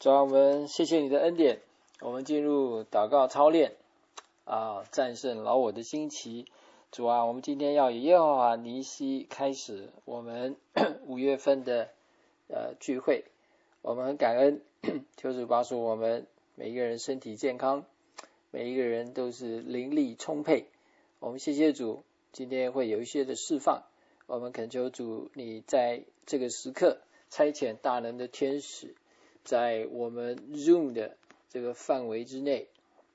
主啊，我们谢谢你的恩典，我们进入祷告操练战胜老我的星期。主啊，我们今天要以耶和华尼西开始我们5月份的聚会。我们很感恩，求主保守我们每一个人身体健康，每一个人都是灵力充沛。我们谢谢主，今天会有一些的释放。我们恳求主，你在这个时刻差遣大能的天使，在我们 Zoom 的这个范围之内，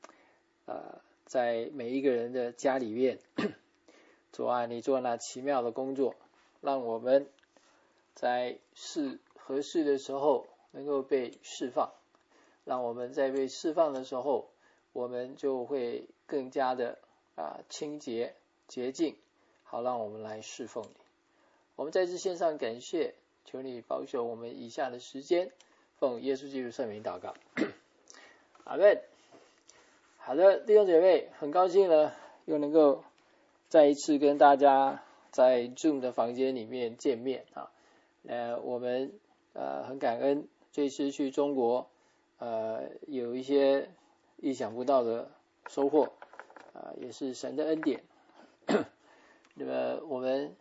在每一个人的家里面，主啊，你做那奇妙的工作，让我们在合适的时候能够被释放，让我们在被释放的时候，我们就会更加的清洁洁净，好让我们来侍奉你。我们在这线上感谢，求你保守我们以下的时间，奉耶稣基督圣名祷告，阿们。好的，弟兄姐妹，很高兴呢，又能够再一次跟大家在 Zoom 的房间里面见面我们很感恩这次去中国有一些意想不到的收获也是神的恩典。那么我们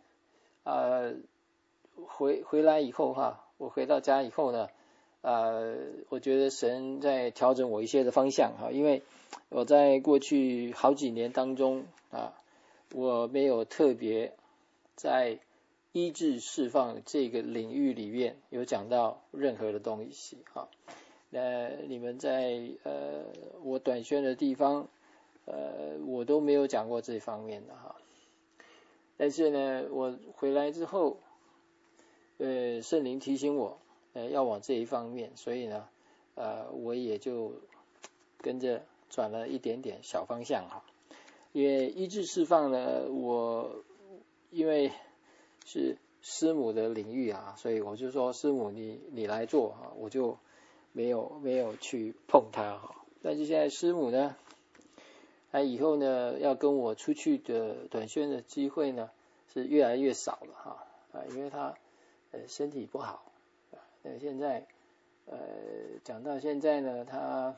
回来以后我回到家以后呢，我觉得神在调整我一些的方向因为我在过去好几年当中我没有特别在医治释放这个领域里面有讲到任何的东西那你们在我短宣的地方我都没有讲过这方面的但是呢，我回来之后圣灵提醒我要往这一方面，所以呢我也就跟着转了一点点小方向因为医治释放呢，我因为是师母的领域所以我就说师母你来做我就没有去碰它但是现在师母呢以后呢要跟我出去的短宣的机会呢是越来越少了因为他身体不好现在讲到现在呢他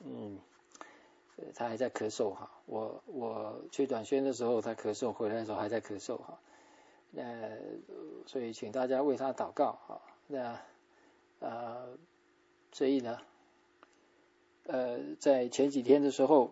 还在咳嗽我去短宣的时候他咳嗽，回来的时候还在咳嗽所以请大家为他祷告所以呢在前几天的时候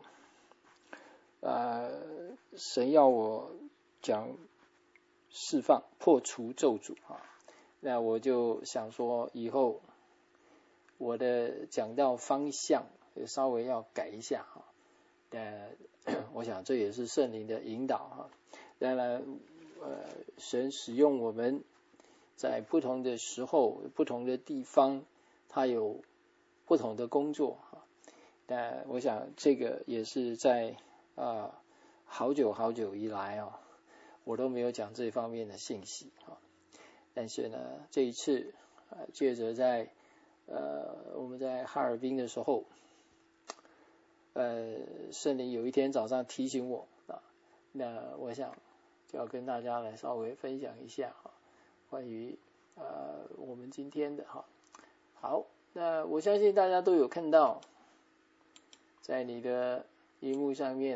神要我讲释放破除咒诅那我就想说以后我的讲道方向稍微要改一下我想这也是圣灵的引导当然神使用我们在不同的时候不同的地方他有不同的工作但我想这个也是在好久以来我都没有讲这方面的信息但是呢这一次借着在我们在哈尔滨的时候圣灵有一天早上提醒我那我想就要跟大家来稍微分享一下关于我们今天的好，那我相信大家都有看到在你的荧幕上面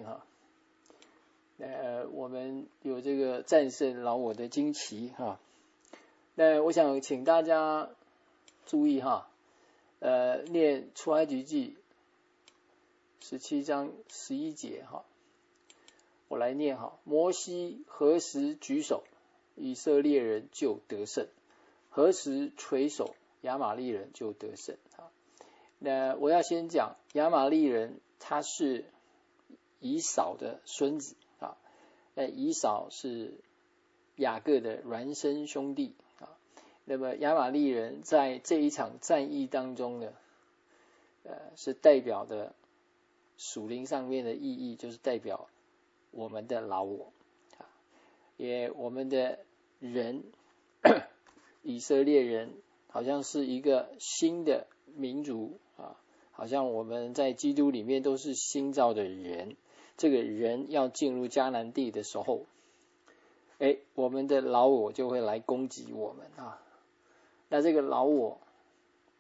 我们有这个战胜老我的旌旗那我想请大家注意念出埃及记17章11节我来念摩西何时举手，以色列人就得胜；何时垂手，亚玛力人就得胜那我要先讲亚玛力人，他是以扫的孙子那以扫是雅各的孪生兄弟那么亚玛力人在这一场战役当中呢是代表的属灵上面的意义，就是代表我们的老我因为我们的人以色列人好像是一个新的民族好像我们在基督里面都是新造的人，这个人要进入迦南地的时候我们的老我就会来攻击我们那这个老我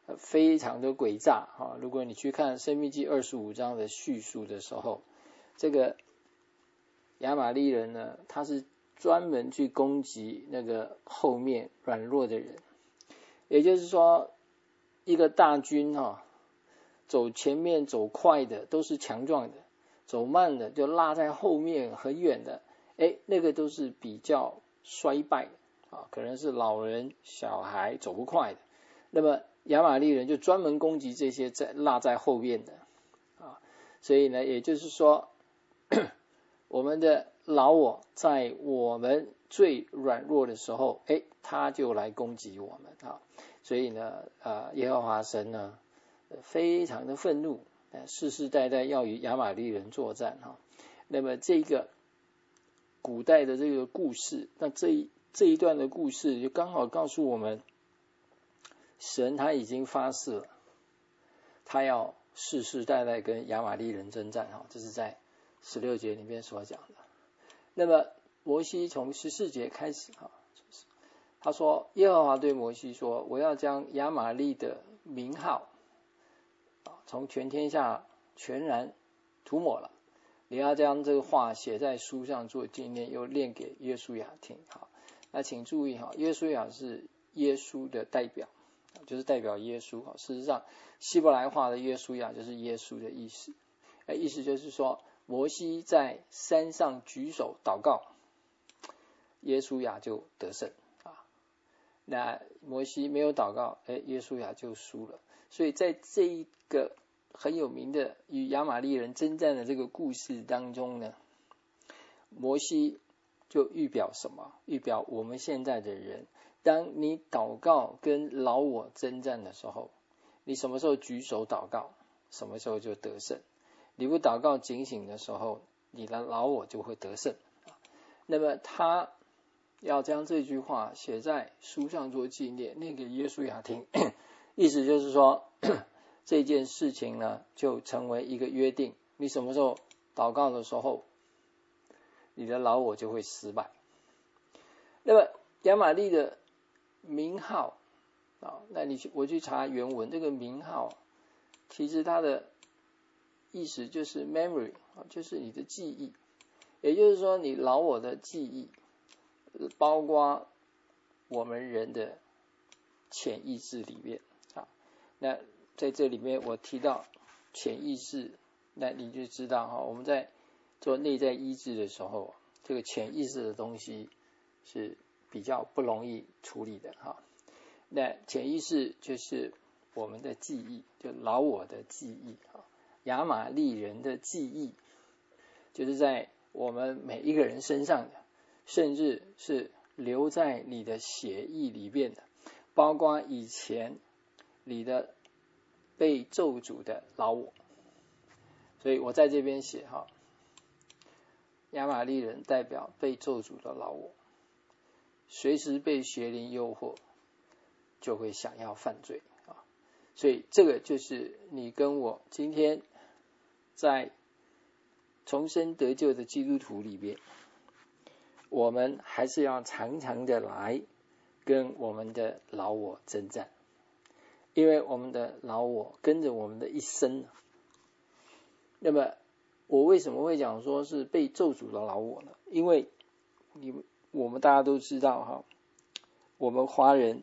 非常的诡诈啊！如果你去看申命记25章的叙述的时候，这个亚玛力人呢，他是专门去攻击那个后面软弱的人，也就是说，一个大军走前面走快的都是强壮的，走慢的就落在后面很远的，那个都是比较衰败的可能是老人小孩走不快的。那么亚玛力人就专门攻击这些落在后面的所以呢，也就是说我们的老我在我们最软弱的时候，他就来攻击我们所以呢，耶和华神呢非常的愤怒，世世代代要与亚玛力人作战那么这个古代的这个故事，那这一段的故事就刚好告诉我们，神他已经发誓了，他要世世代代跟亚玛力人征战这是在16节里面所讲的。那么摩西从14节开始他说，耶和华对摩西说，我要将亚玛力的名号从全天下全然涂抹了，你要将这个话写在书上做纪念，又念给约书亚听那请注意约书亚是耶稣的代表，就是代表耶稣事实上希伯来话的约书亚就是耶稣的意思意思就是说，摩西在山上举手祷告，耶书亚就得胜那摩西没有祷告，耶书亚就输了。所以在这一个很有名的与亚玛力人征战的这个故事当中呢，摩西就预表什么？预表我们现在的人，当你祷告跟老我征战的时候，你什么时候举手祷告，什么时候就得胜。你不祷告警醒的时候，你的老我就会得胜那么他要将这句话写在书上做纪念，念给约书亚听意思就是说这件事情呢就成为一个约定，你什么时候祷告的时候，你的老我就会失败。那么亚玛力的名号那我去查原文，这个名号其实它的意思就是 memory 就是你的记忆，也就是说你老我的记忆包括我们人的潜意识里面那在这里面我提到潜意识，那你就知道我们在做内在医治的时候，这个潜意识的东西是比较不容易处理的那潜意识就是我们的记忆，就老我的记忆亚玛力人的记忆就是在我们每一个人身上的，甚至是留在你的血液里面的，包括以前你的被咒诅的老我。所以我在这边写亚玛力人代表被咒诅的老我，随时被邪灵诱惑就会想要犯罪所以这个就是你跟我今天在重生得救的基督徒里面，我们还是要常常的来跟我们的老我征战，因为我们的老我跟着我们的一生那么我为什么会讲说是被咒诅的老我呢？因为我们大家都知道我们华人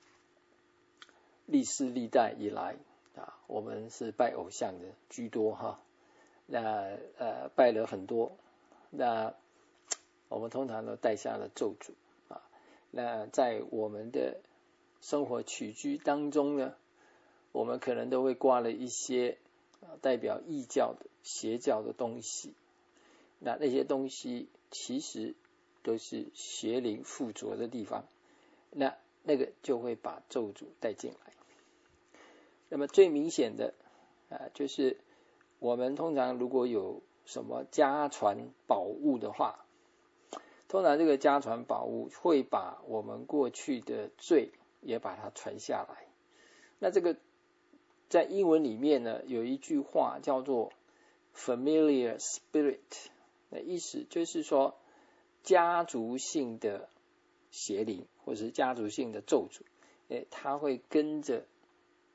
历世历代以来我们是拜偶像的居多那拜了很多，那我们通常都带下了咒诅那在我们的生活起居当中呢，我们可能都会挂了一些代表异教的邪教的东西，那些东西其实都是邪灵附着的地方，那个就会把咒诅带进来。那么最明显的就是我们通常如果有什么家传宝物的话，通常这个家传宝物会把我们过去的罪也把它传下来。那这个在英文里面呢，有一句话叫做 familiar spirit， 那意思就是说家族性的邪灵或者是家族性的咒诅它会跟着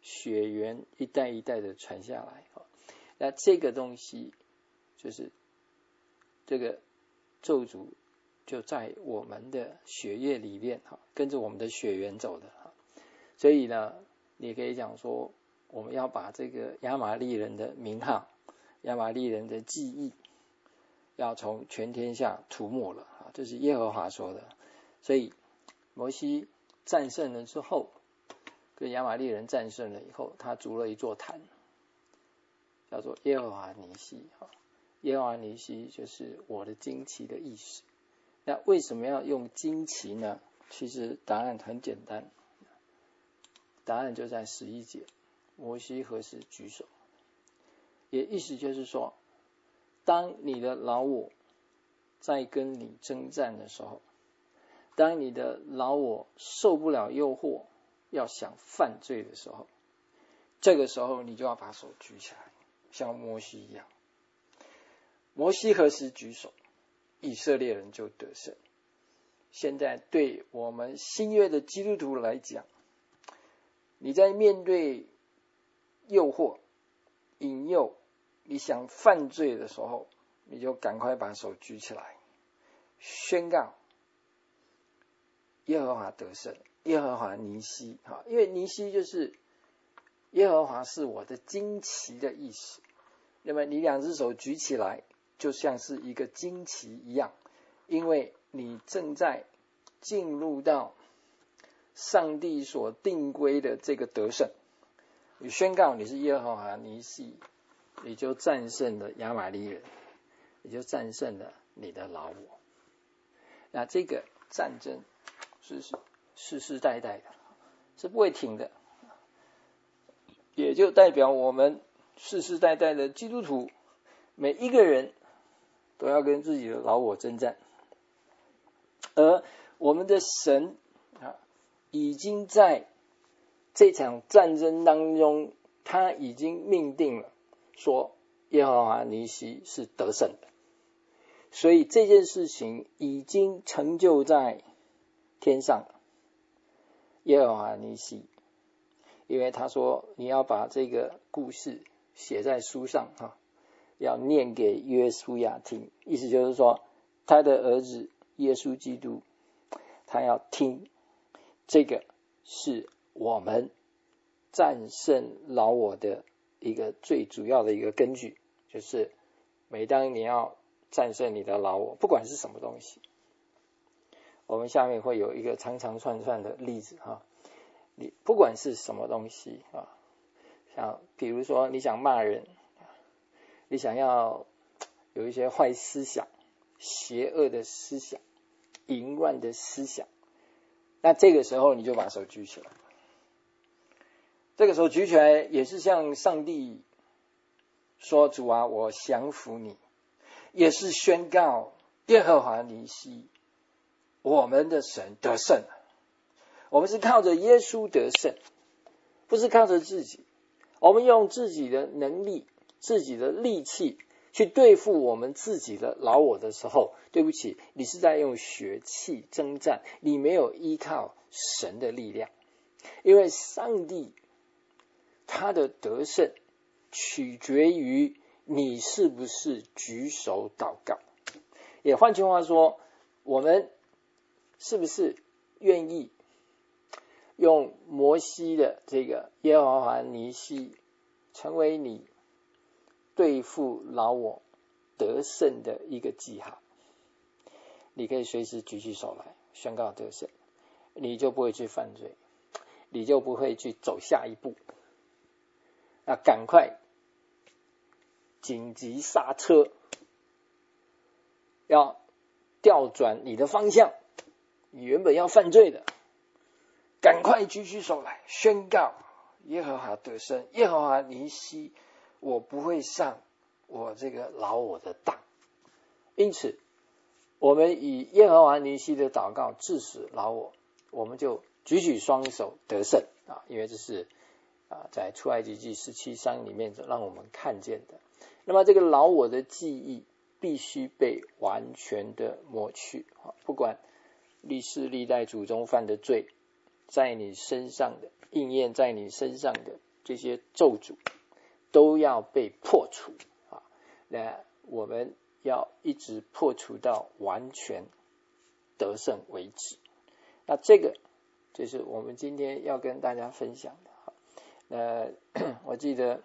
血缘一代一代的传下来。那这个东西就是这个咒诅就在我们的血液里面，跟着我们的血缘走的。所以呢，你可以讲说，我们要把这个亚玛力人的名号、亚玛力人的记忆，要从全天下涂抹了，这是耶和华说的。所以摩西战胜了之后，跟亚玛力人战胜了以后，他筑了一座坛，叫做耶和华尼西。耶和华尼西就是我的旌旗的意思。那为什么要用旌旗呢？其实答案很简单，答案就在11节，摩西何时举手。也意思就是说，当你的老我在跟你征战的时候，当你的老我受不了诱惑，要想犯罪的时候，这个时候你就要把手举起来，像摩西一样。摩西何时举手，以色列人就得胜。现在对我们新约的基督徒来讲，你在面对诱惑、引诱，你想犯罪的时候，你就赶快把手举起来，宣告耶和华得胜，耶和华尼西。因为尼西就是耶和华是我的旌旗的意思。那么你两只手举起来，就像是一个旌旗一样，因为你正在进入到上帝所定规的这个得胜。你宣告你是耶和华尼西，你就战胜了亚玛力人，你就战胜了你的老我。那这个战争是世世代代的，是不会停的，也就代表我们世世代代的基督徒，每一个人都要跟自己的老我征战。而我们的神已经在这场战争当中，他已经命定了说耶和华尼西是得胜的，所以这件事情已经成就在天上。耶和华尼西，因为他说你要把这个故事写在书上，要念给约书亚听，意思就是说他的儿子耶稣基督，他要听。这个是我们战胜老我的一个最主要的一个根据，就是每当你要战胜你的老我，不管是什么东西，我们下面会有一个长长串串的例子。你不管是什么东西，像比如说你想骂人，你想要有一些坏思想、邪恶的思想、淫乱的思想，那这个时候你就把手举起来。这个时候举起来也是向上帝说，主啊，我降服你，也是宣告耶和华尼西，我们的神得胜了。我们是靠着耶稣得胜，不是靠着自己。我们用自己的能力、自己的力气去对付我们自己的老我的时候，对不起，你是在用血气征战，你没有依靠神的力量。因为上帝他的得胜取决于你是不是举手祷告。也换句话说，我们是不是愿意用摩西的这个耶和华尼西成为你对付老我得胜的一个记号？你可以随时举起手来宣告得胜，你就不会去犯罪，你就不会去走下一步。那赶快紧急刹车，要调转你的方向，你原本要犯罪的，赶快举起手来宣告耶和华得胜，耶和华尼西，我不会上我这个老我的当。因此我们以耶和华尼西的祷告治死老我，我们就举起双手得胜，因为这是在出埃及记17章里面让我们看见的。那么这个老我的记忆必须被完全的抹去，不管历代祖宗犯的罪在你身上的应验在你身上的， 这些咒诅都要被破除啊。那我们要一直破除到完全得胜为止。那这个就是我们今天要跟大家分享的。我记得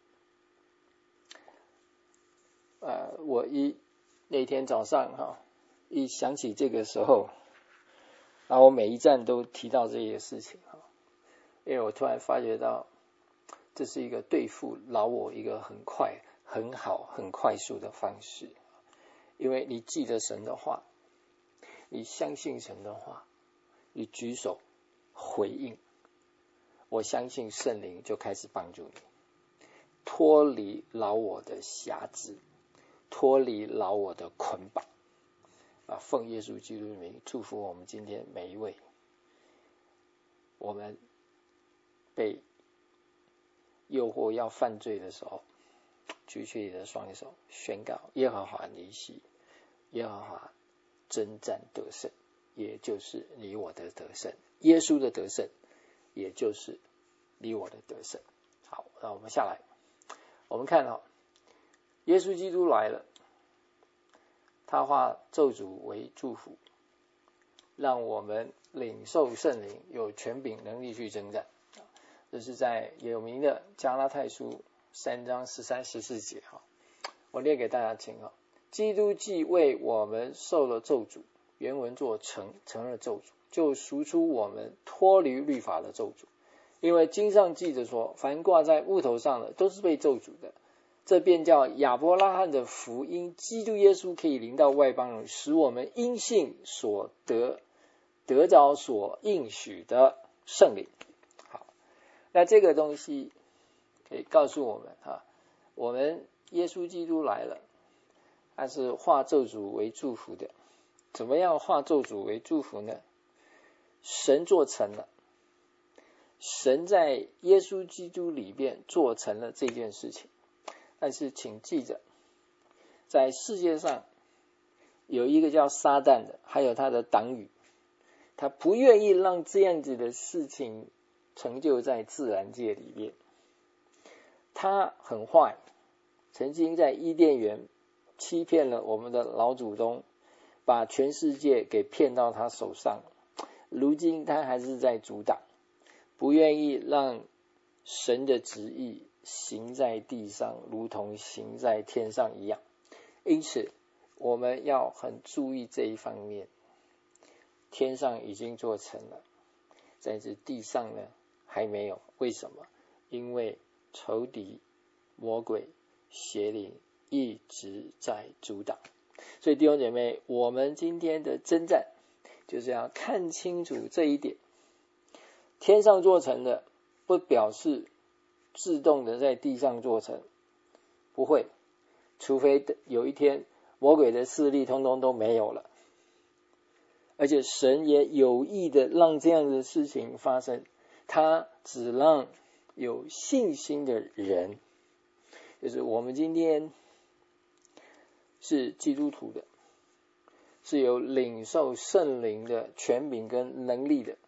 我那天早上一想起这个时候，我每一站都提到这些事情，因为我突然发觉到这是一个对付老我一个很快很好很快速的方式。因为你记得神的话，你相信神的话，你举手回应，我相信圣灵就开始帮助你脱离老我的辖制，脱离老我的捆绑。奉耶稣基督的名祝福我们今天每一位，我们被诱惑要犯罪的时候，举起你的双手，宣告耶和华尼西，耶和华征战得胜，也就是你我的得胜，耶稣的得胜也就是你我的得胜。好，那我们下来，我们看耶稣基督来了，他化咒诅为祝福，让我们领受圣灵，有权柄能力去征战。这是在有名的加拉太书3章13、14节。我念给大家听。基督既为我们受了咒诅，原文作成了咒诅，就赎出我们脱离律法的咒诅。因为经上记着说，凡挂在木头上的都是被咒诅的。这便叫亚伯拉罕的福音，基督耶稣可以临到外邦人，使我们因信所得着所应许的圣灵。好，那这个东西可以告诉我们我们耶稣基督来了，他是化咒诅为祝福的。怎么样化咒诅为祝福呢？神做成了，神在耶稣基督里边做成了这件事情。但是请记着，在世界上有一个叫撒旦的，还有他的党羽，他不愿意让这样子的事情成就在自然界里面。他很坏，曾经在伊甸园欺骗了我们的老祖宗，把全世界给骗到他手上。如今他还是在阻挡，不愿意让神的旨意行在地上，如同行在天上一样。因此我们要很注意这一方面。天上已经做成了，在这地上呢还没有。为什么？因为仇敌魔鬼邪灵一直在阻挡。所以弟兄姐妹，我们今天的征战就是要看清楚这一点。天上做成的不表示自动的在地上做成，不会，除非有一天魔鬼的势力通通都没有了，而且神也有意的让这样的事情发生，他只让有信心的人，就是我们今天是基督徒的，是有领受圣灵的权柄跟能力的，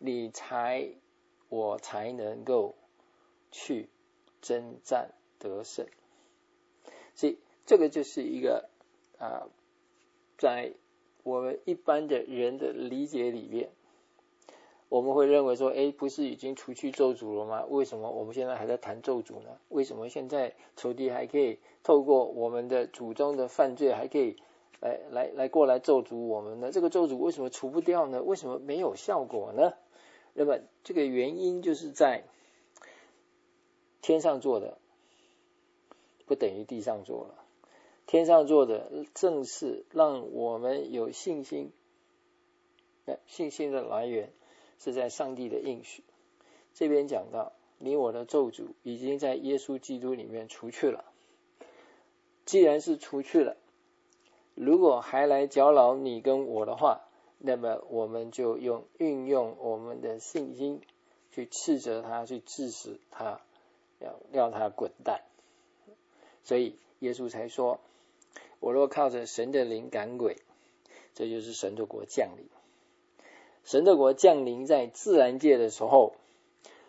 我才能够去征战得胜。所以这个就是一个在我们一般的人的理解里面，我们会认为说，不是已经除去咒诅了吗？为什么我们现在还在谈咒诅呢？为什么现在仇敌还可以透过我们的祖宗的犯罪，还可以来过来咒诅我们呢？这个咒诅为什么除不掉呢？为什么没有效果呢？那么这个原因就是在天上做的不等于地上做了。天上做的正是让我们有信心，信心的来源是在上帝的应许。这边讲到你我的咒诅已经在耶稣基督里面除去了。既然是除去了，如果还来搅扰你跟我的话，那么我们就运用我们的信心去斥责他，去治死他，要他滚蛋。所以耶稣才说，我若靠着神的灵赶鬼，这就是神的国降临。神的国降临在自然界的时候，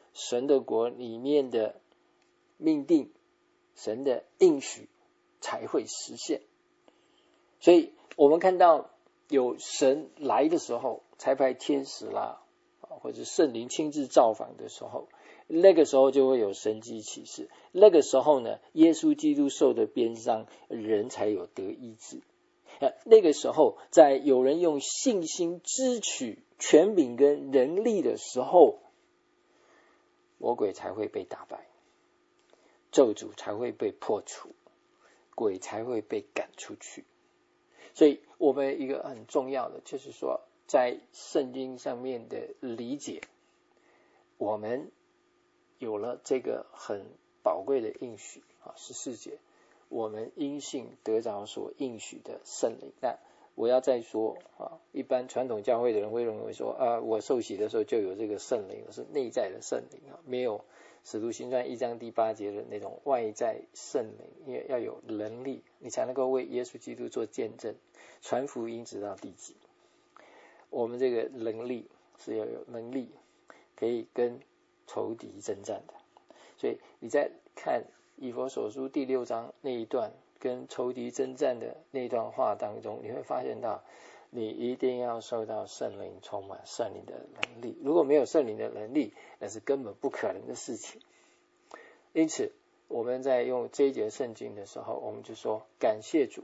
神的国里面的命定，神的应许才会实现。所以我们看到有神来的时候，差派天使啦，或者圣灵亲自造访的时候，那个时候就会有神迹启示。那个时候呢，耶稣基督受的鞭伤，人才有得医治。那个时候，在有人用信心支取权柄跟能力的时候，魔鬼才会被打败，咒诅才会被破除，鬼才会被赶出去。所以我们一个很重要的就是说，在圣经上面的理解，我们有了这个很宝贵的应许14节，我们因信得着所应许的圣灵。那我要再说一般传统教会的人会认为说我受洗的时候就有这个圣灵，是内在的圣灵没有使徒行传1章第8节的那种外在圣灵，因为要有能力，你才能够为耶稣基督做见证，传福音直到地极。我们这个能力是要有能力可以跟仇敌征战的。所以你在看以弗所书第6章那一段跟仇敌征战的那段话当中，你会发现到你一定要受到圣灵充满，圣灵的能力。如果没有圣灵的能力，那是根本不可能的事情。因此我们在用这一节圣经的时候，我们就说感谢主，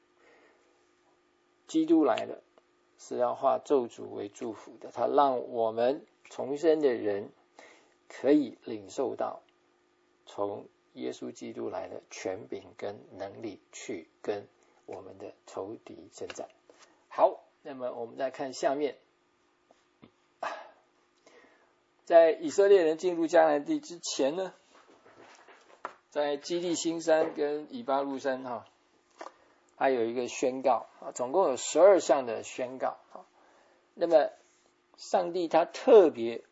基督来了是要化咒诅为祝福的，他让我们重生的人可以领受到从耶稣基督来的权柄跟能力，去跟我们的仇敌征战。好，那么我们再看下面，在以色列人进入迦南地之前呢，在基利新山跟以巴路山还有一个宣告总共有12项的宣告。那么上帝他特别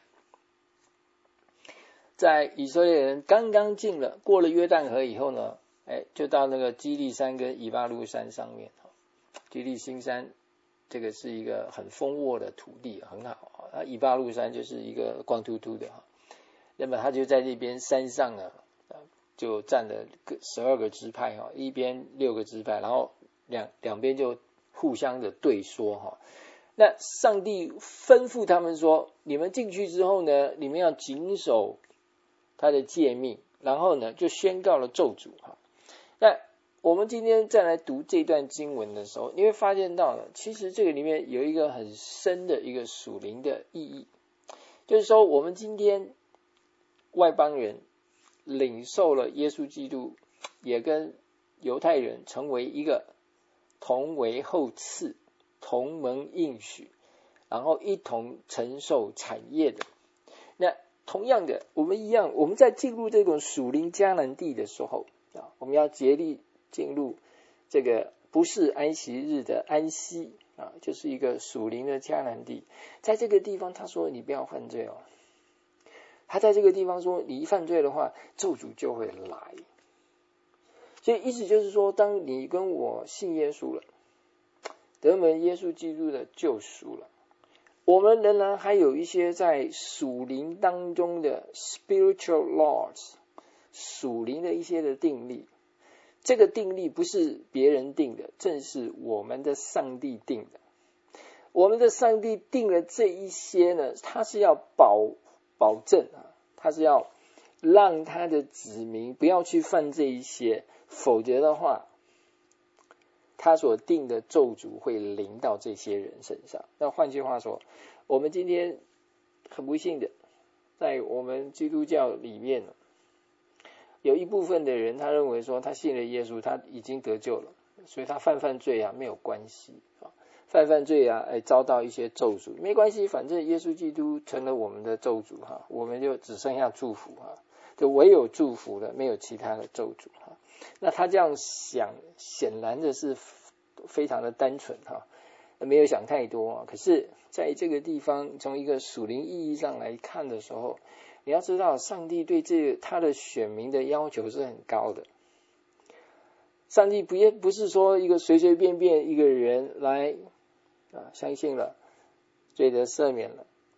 在以色列人刚刚过了约旦河以后呢，就到那个基利山跟以巴路山上面。基利新山这个是一个很丰沃的土地，很好，以巴路山就是一个光秃秃的。那么他就在那边山上呢，就占了12个支派，一边6个支派，然后两边就互相的对说。那上帝吩咐他们说，你们进去之后呢，你们要谨守他的诫命，然后呢就宣告了咒诅。那我们今天再来读这段经文的时候，你会发现到了，其实这个里面有一个很深的一个属灵的意义，就是说我们今天外邦人领受了耶稣基督，也跟犹太人成为一个同为后嗣，同蒙应许，然后一同承受产业的。那同样的，我们一样，我们在进入这种属灵迦南地的时候我们要竭力进入这个不是安息日的安息就是一个属灵的迦南地。在这个地方他说你不要犯罪他在这个地方说你一犯罪的话，咒诅就会来。所以意思就是说，当你跟我信耶稣了，得蒙耶稣基督的救赎了，我们仍然还有一些在属灵当中的 spiritual laws， 属灵的一些的定律。这个定律不是别人定的，正是我们的上帝定的。我们的上帝定了这一些呢，他是要保证他是要让他的子民不要去犯这一些，否则的话他所定的咒诅会临到这些人身上。那换句话说，我们今天很不幸的，在我们基督教里面有一部分的人，他认为说他信了耶稣，他已经得救了，所以他犯罪没有关系犯罪遭到一些咒诅没关系，反正耶稣基督成了我们的咒诅我们就只剩下祝福就唯有祝福了，没有其他的咒诅那他这样想显然的是非常的单纯没有想太多可是在这个地方从一个属灵意义上来看的时候，你要知道上帝对他的选民的要求是很高的。上帝不是说一个随随便便一个人来相信了，罪得赦免了，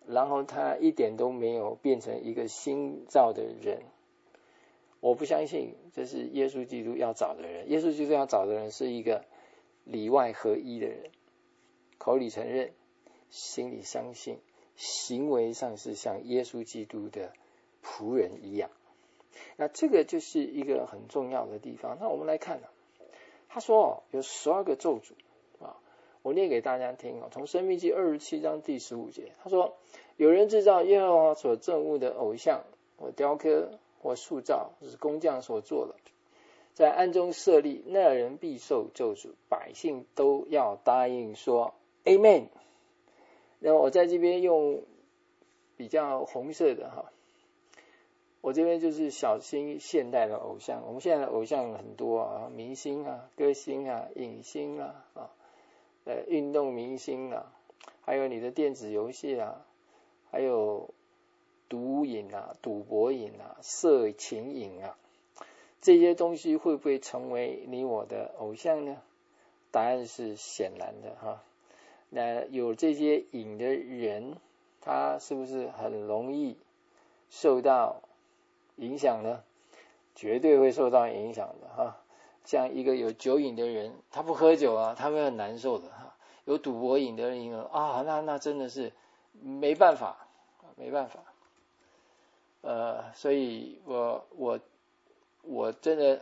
然后他一点都没有变成一个新造的人。我不相信这是耶稣基督要找的人。耶稣基督要找的人是一个里外合一的人，口里承认，心里相信，行为上是像耶稣基督的仆人一样。那这个就是一个很重要的地方。那我们来看他说有12个咒诅我念给大家听从申命记27章第15节，他说有人制造耶和华所憎恶的偶像或雕刻或塑造，是工匠所做的，在暗中设立，那人必受咒诅。百姓都要答应说 Amen。 那么我在这边用比较红色的我这边就是小心现代的偶像。我们现在的偶像很多明星歌星影星运动明星还有你的电子游戏还有毒瘾赌博瘾色情瘾这些东西会不会成为你我的偶像呢？答案是显然的那有这些瘾的人，他是不是很容易受到影响呢？绝对会受到影响的像一个有酒瘾的人，他不喝酒他会很难受的有赌博瘾的人那真的是没办法。所以我真的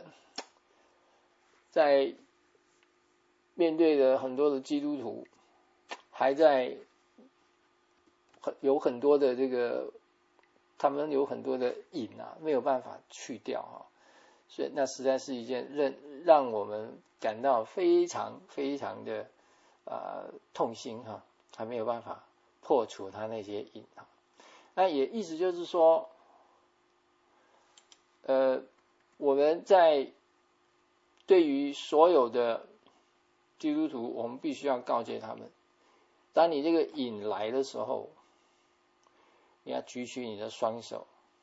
在面对的很多的基督徒，还在有很多的这个，他们有很多的瘾没有办法去掉所以那实在是一件让我们感到非常非常的痛心还没有办法破除他那些瘾那也意思就是说我们在对于所有的基督徒，我们必须要告诫他们，当你这个瘾来的时候，你要举起你的双手，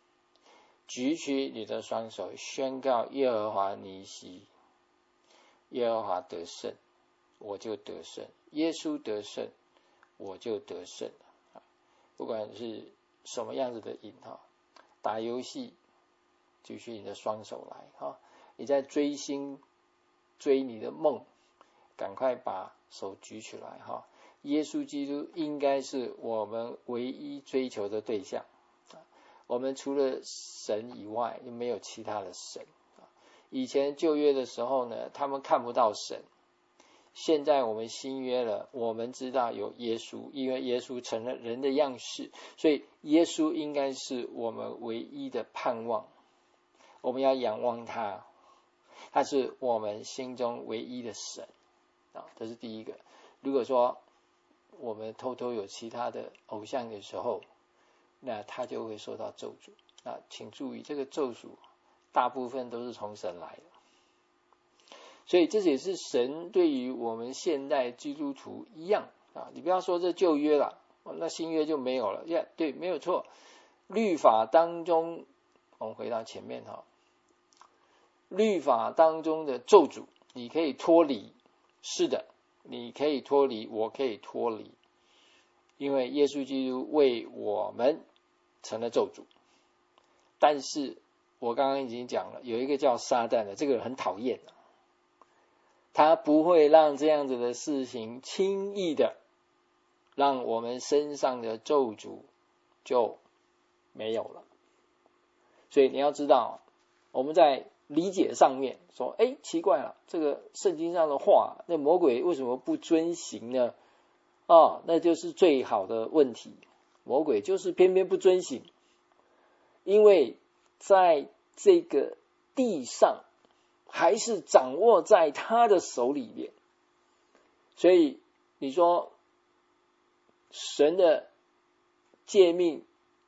宣告耶和华尼西，耶和华得胜，我就得胜，耶稣得胜，我就得胜。不管是什么样子的瘾打游戏举起你的双手来你在追星追你的梦，赶快把手举起来耶稣基督应该是我们唯一追求的对象，我们除了神以外就没有其他的神。以前旧约的时候呢，他们看不到神，现在我们新约了，我们知道有耶稣，因为耶稣成了人的样式，所以耶稣应该是我们唯一的盼望，我们要仰望他，他是我们心中唯一的神这是第一个。如果说我们偷偷有其他的偶像的时候，那他就会受到咒诅。那请注意，这个咒诅大部分都是从神来的，所以这也是神对于我们现代基督徒一样你不要说这旧约了那新约就没有了对，没有错。律法当中，我们回到前面律法当中的咒诅你可以脱离，是的，你可以脱离，我可以脱离，因为耶稣基督为我们成了咒诅。但是我刚刚已经讲了，有一个叫撒旦的，这个人很讨厌他不会让这样子的事情轻易的让我们身上的咒诅就没有了。所以你要知道，我们在理解上面说奇怪了，这个圣经上的话，那魔鬼为什么不遵行呢？那就是最好的问题，魔鬼就是偏偏不遵行，因为在这个地上还是掌握在他的手里面。所以你说神的诫命，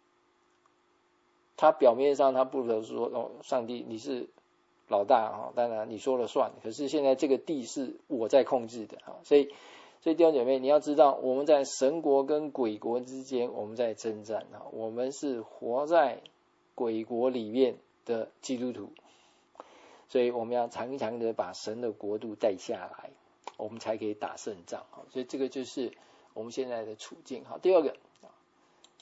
他表面上他不能说上帝你是老大当然你说了算，可是现在这个地是我在控制的所以弟兄姐妹，你要知道，我们在神国跟鬼国之间我们在征战我们是活在鬼国里面的基督徒，所以我们要常常的把神的国度带下来，我们才可以打胜仗所以这个就是我们现在的处境第二个，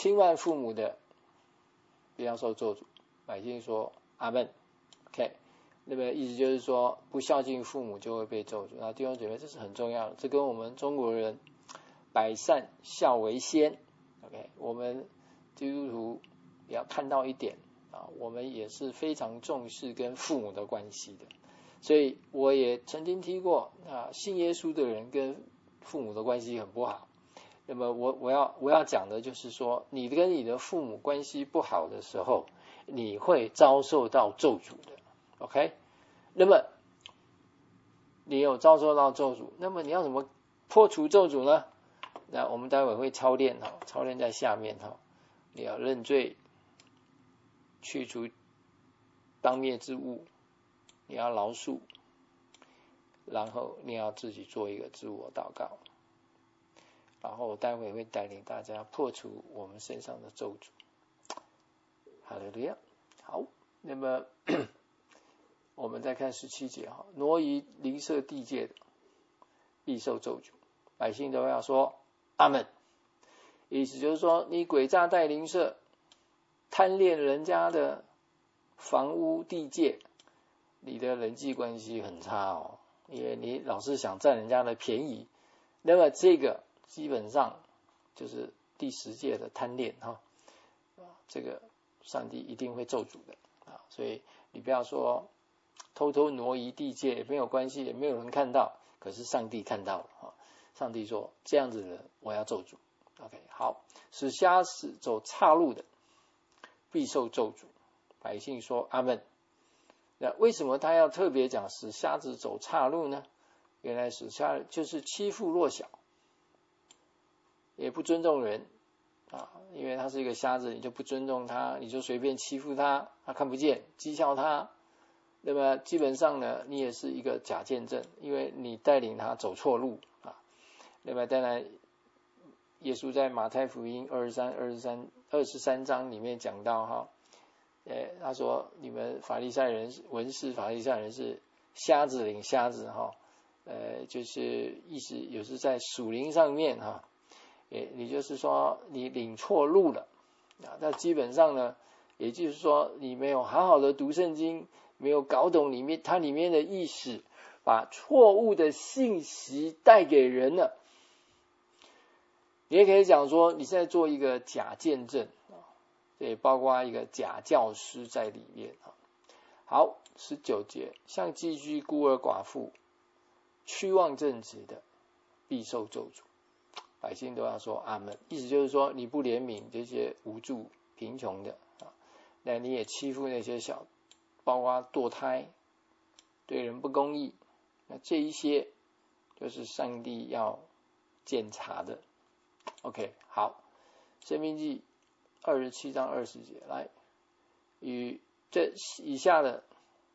侵犯父母的，不要受咒诅。百姓说阿们 OK， 那么意思就是说不孝敬父母就会被咒诅。那弟兄姐妹，这是很重要的，这跟我们中国人百善孝为先 OK， 我们基督徒也要看到一点啊，我们也是非常重视跟父母的关系的。所以我也曾经提过啊，信耶稣的人跟父母的关系很不好。那么我要讲的就是说，你跟你的父母关系不好的时候，你会遭受到咒诅的 OK。 那么你有遭受到咒诅，那么你要怎么破除咒诅呢？那我们待会会操练在下面你要认罪，去除当灭之物，你要饶恕，然后你要自己做一个自我祷告，然后待会会带领大家破除我们身上的咒诅。哈利路亚。好，那么我们再看17节挪移邻舍地界的，必受咒诅。百姓都要说阿们。意思就是说，你诡诈待邻舍，贪恋人家的房屋地界，你的人际关系很差因为你老是想占人家的便宜，那么这个基本上就是第10诫的贪恋这个上帝一定会咒诅的所以你不要说偷偷挪移地界也没有关系，也没有人看到，可是上帝看到了上帝说这样子的人我要咒诅 OK。 好，使瞎子走岔路的，必受咒诅。百姓说阿们。那为什么他要特别讲使瞎子走岔路呢？原来使瞎就是欺负弱小，也不尊重人因为他是一个瞎子，你就不尊重他，你就随便欺负他，他看不见，讥笑他，那么基本上呢，你也是一个假见证，因为你带领他走错路那么当然耶稣在马太福音23章里面讲到他说你们法利赛人文士法利赛人是瞎子领瞎子就是意思有时在属灵上面你就是说你领错路了那基本上呢，也就是说你没有好好的读圣经，没有搞懂它里面的意思，把错误的信息带给人了。你也可以讲说你是在做一个假见证也包括一个假教师在里面好，19节，像寄居孤儿寡妇，屈望正直的，必受咒诅。百姓都要说阿们。意思就是说，你不怜悯这些无助贫穷的那你也欺负那些包括堕胎，对人不公义，那这一些就是上帝要检查的。OK， 好，申命记27章20节，来，与这以下的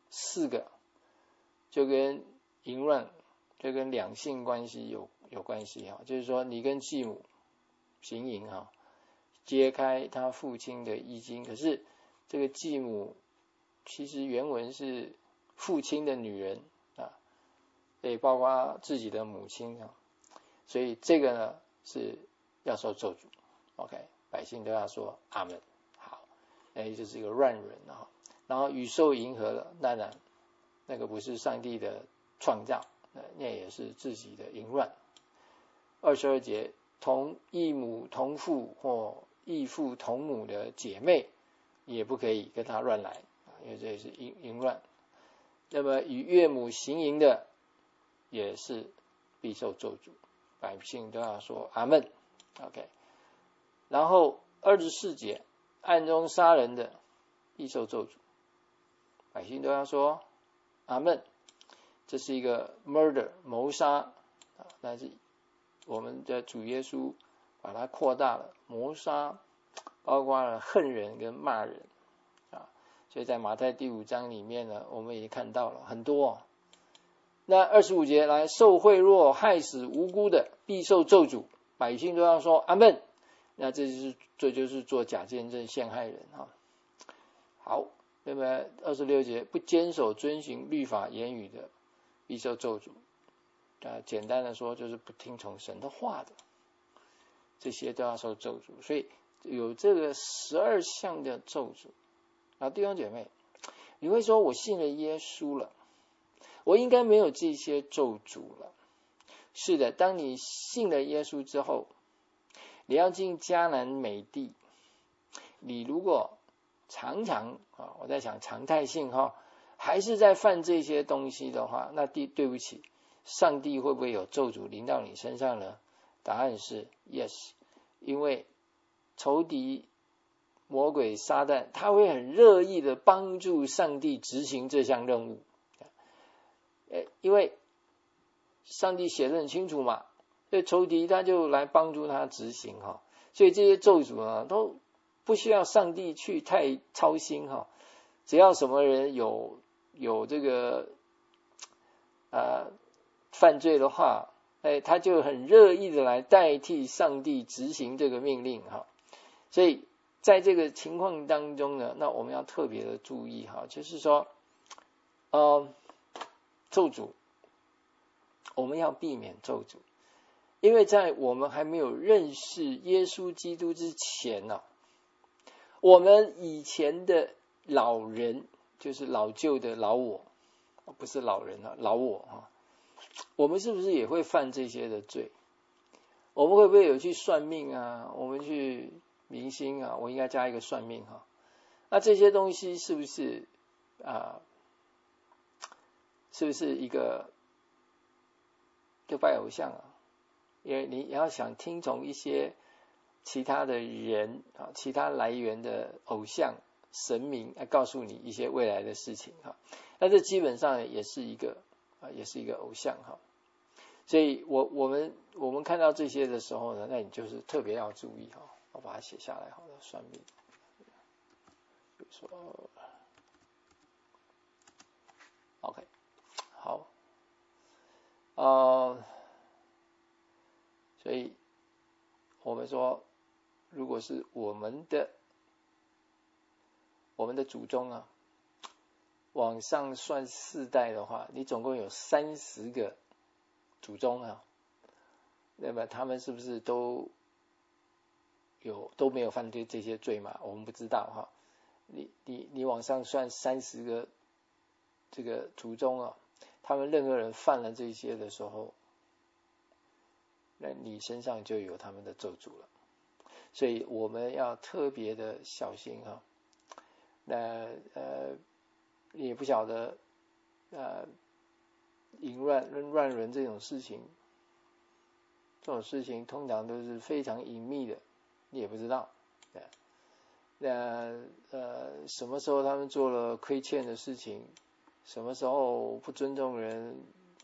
4个就跟淫乱，就跟两性关系有关系就是说你跟继母行淫揭开他父亲的衣襟，可是这个继母其实原文是父亲的女人也包括自己的母亲所以这个呢是要受咒诅 OK， 百姓都要说阿们。好，那就是一个乱人然后与兽迎合了，当然那个不是上帝的创造，那也是自己的淫乱。22节，同异母同父或异父同母的姐妹也不可以跟他乱来，因为这也是淫乱。那么与岳母行淫的也是必受咒诅，百姓都要说阿们 OK。 然后24节，暗中杀人的必受咒诅，百姓都要说阿们。这是一个 murder 谋杀但是我们的主耶稣把它扩大了，谋杀包括了恨人跟骂人所以在马太第5章里面呢，我们已经看到了很多那25节来，受贿赂害死无辜的必受咒诅，百姓都要说阿们。那这就是做假见证陷害人好，那么26节，不坚守遵行律法言语的必受咒诅简单的说就是不听从神的话的，这些都要受咒诅。所以有这个12项的咒诅啊，弟兄姐妹，你会说我信了耶稣了，我应该没有这些咒诅了。是的，当你信了耶稣之后，你要进迦南美地，你如果常常我在想常态性还是在犯这些东西的话，那对不起，上帝会不会有咒诅临到你身上呢？答案是 yes， 因为仇敌魔鬼撒旦他会很乐意的帮助上帝执行这项任务，因为上帝写得很清楚嘛，所以仇敌他就来帮助他执行所以这些咒诅呢都不需要上帝去太操心只要什么人有这个犯罪的话，他就很乐意的来代替上帝执行这个命令所以在这个情况当中呢，那我们要特别的注意就是说咒诅我们要避免咒诅，因为在我们还没有认识耶稣基督之前我们以前的老人，就是老旧的老我，不是老人老我我们是不是也会犯这些的罪？我们会不会有去算命我们去明星我应该加一个算命那这些东西是不是一个就拜偶像因为你要想听从一些其他的人其他来源的偶像神明告诉你一些未来的事情那这基本上也是一个偶像所以我们看到这些的时候呢，那你就是特别要注意我把它写下来好了，算命比如说 OK 好所以我们说如果是我们的祖宗往上算4代的话，你总共有30个祖宗那么他们是不是都没有犯这些罪嘛？我们不知道你往上算30个这个祖宗他们任何人犯了这些的时候，那你身上就有他们的咒诅了。所以我们要特别的小心那也不晓得淫乱伦这种事情通常都是非常隐秘的，你也不知道那什么时候他们做了亏欠的事情，什么时候不尊重人，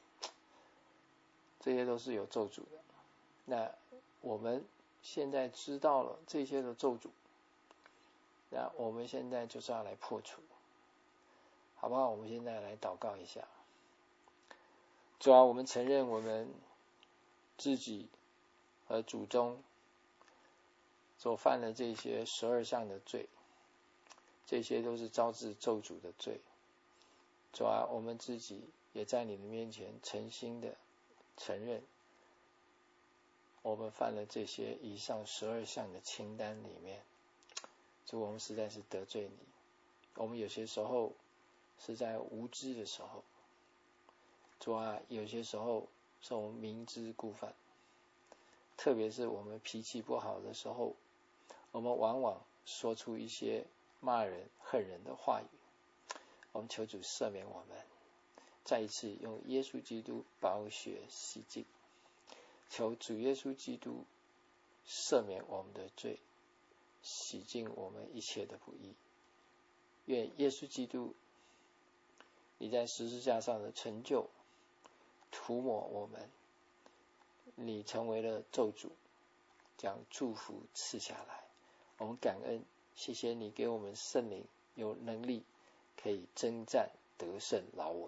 这些都是有咒诅的。那我们现在知道了这些的咒诅，那我们现在就是要来破除，好不好？我们现在来祷告一下。主啊，我们承认我们自己和祖宗所犯的这些12项的罪，这些都是招致咒诅的罪。主啊，我们自己也在你的面前诚心的承认，我们犯了这些以上12项的清单里面，主，我们实在是得罪你。我们有些时候是在无知的时候，主啊，有些时候是我们明知故犯，特别是我们脾气不好的时候，我们往往说出一些骂人恨人的话语。我们求主赦免我们，再一次用耶稣基督宝血洗净，求主耶稣基督赦免我们的罪，洗净我们一切的不义。愿耶稣基督你在十字架上的成就涂抹我们，你成为了咒诅，将祝福赐下来。我们感恩，谢谢你给我们圣灵有能力可以征战得胜老稳。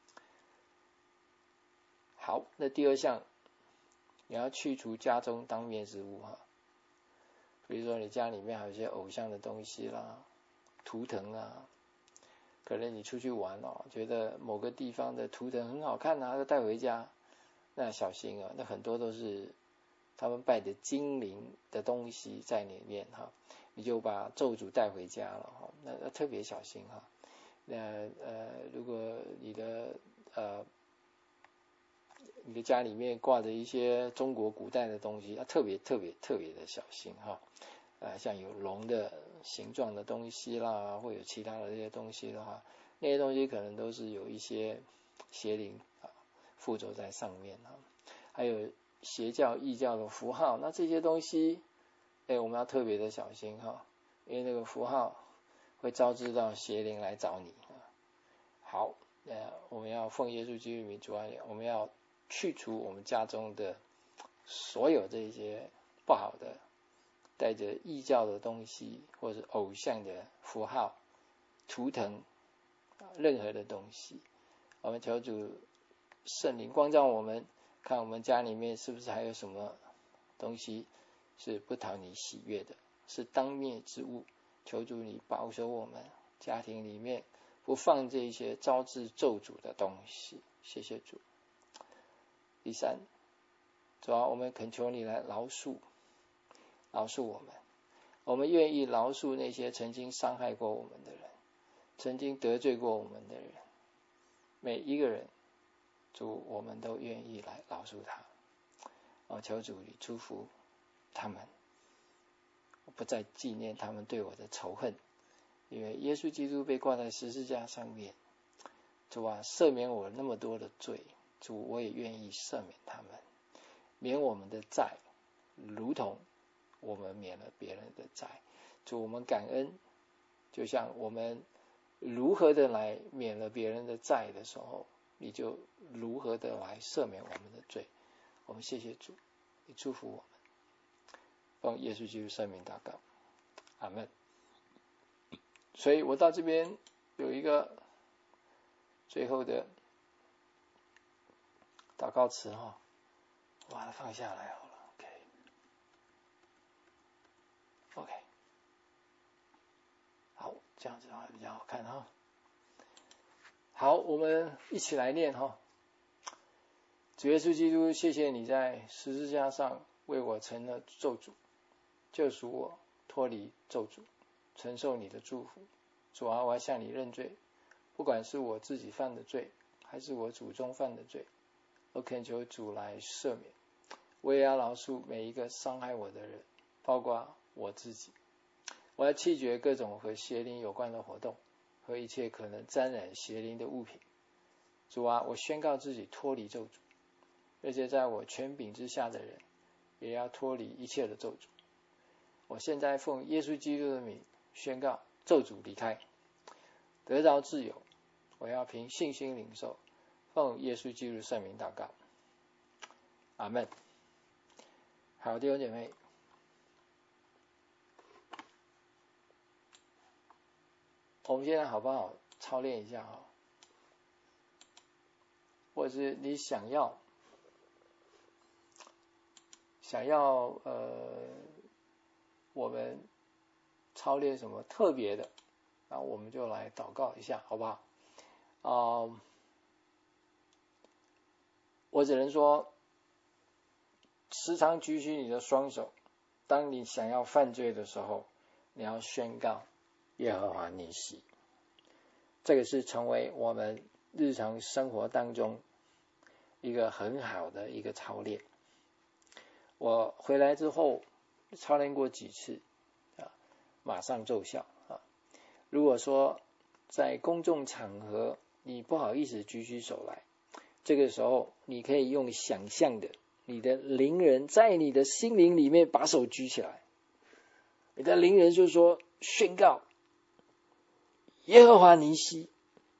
好，那第2项，你要去除家中当面之物比如说你家里面还有一些偶像的东西啦，图腾可能你出去玩觉得某个地方的图腾很好看就带回家，那小心那很多都是他们拜的精灵的东西在里面哈，你就把咒诅带回家了哈，那特别小心哈。如果你的家里面挂着一些中国古代的东西，要特别的小心哈。像有龙的形状的东西啦，或有其他的这些东西的话，那些东西可能都是有一些邪灵附着在上面哈。还有邪教异教的符号，那这些东西我们要特别的小心哈，因为那个符号会招致到邪灵来找你。好，我们要奉耶稣基督名主啊，我们要去除我们家中的所有这些不好的带着异教的东西，或者偶像的符号、图腾，任何的东西，我们求主圣灵光照我们，看我们家里面是不是还有什么东西是不讨你喜悦的，是当灭之物。求主你保守我们家庭里面不放这些招致咒诅的东西，谢谢主。第三，主啊，我们恳求你来饶恕我们，我们愿意饶恕那些曾经伤害过我们的人，曾经得罪过我们的人，每一个人，主，我们都愿意来饶恕他。求主你祝福他们，我不再纪念他们对我的仇恨，因为耶稣基督被挂在十字架上面，主啊，赦免我那么多的罪，主，我也愿意赦免他们，免我们的债，如同我们免了别人的债。主，我们感恩，就像我们如何的来免了别人的债的时候，你就如何的来赦免我们的罪。我们谢谢主，你祝福我们，奉耶稣基督圣名祷告，阿们。所以我到这边有一个最后的祷告词哈，我把它放下来好了。OK， 好，这样子的话比较好看哈。好，我们一起来念哈。主耶稣基督，谢谢你在十字架上为我成了咒诅，救赎我脱离咒诅，承受你的祝福。主啊，我要向你认罪，不管是我自己犯的罪，还是我祖宗犯的罪，我恳求主来赦免。我也要饶恕每一个伤害我的人，包括我自己。我要弃绝各种和邪灵有关的活动，和一切可能沾染邪灵的物品。主啊，我宣告自己脱离咒诅，而且在我权柄之下的人也要脱离一切的咒诅。我现在奉耶稣基督的名宣告咒诅离开，得着自由。我要凭信心领受，奉耶稣基督圣名祷告，阿们。好，弟兄姐妹，我们现在好不好操练一下哈？或者是你想要我们操练什么特别的，然后我们就来祷告一下，好不好？我只能说，时常举起你的双手，当你想要犯罪的时候，你要宣告耶和华尼西。这个是成为我们日常生活当中一个很好的一个操练。我回来之后操练过几次马上奏效如果说在公众场合你不好意思举起手来，这个时候你可以用想象的，你的邻人在你的心灵里面把手举起来，你的邻人就说宣告耶和华尼西，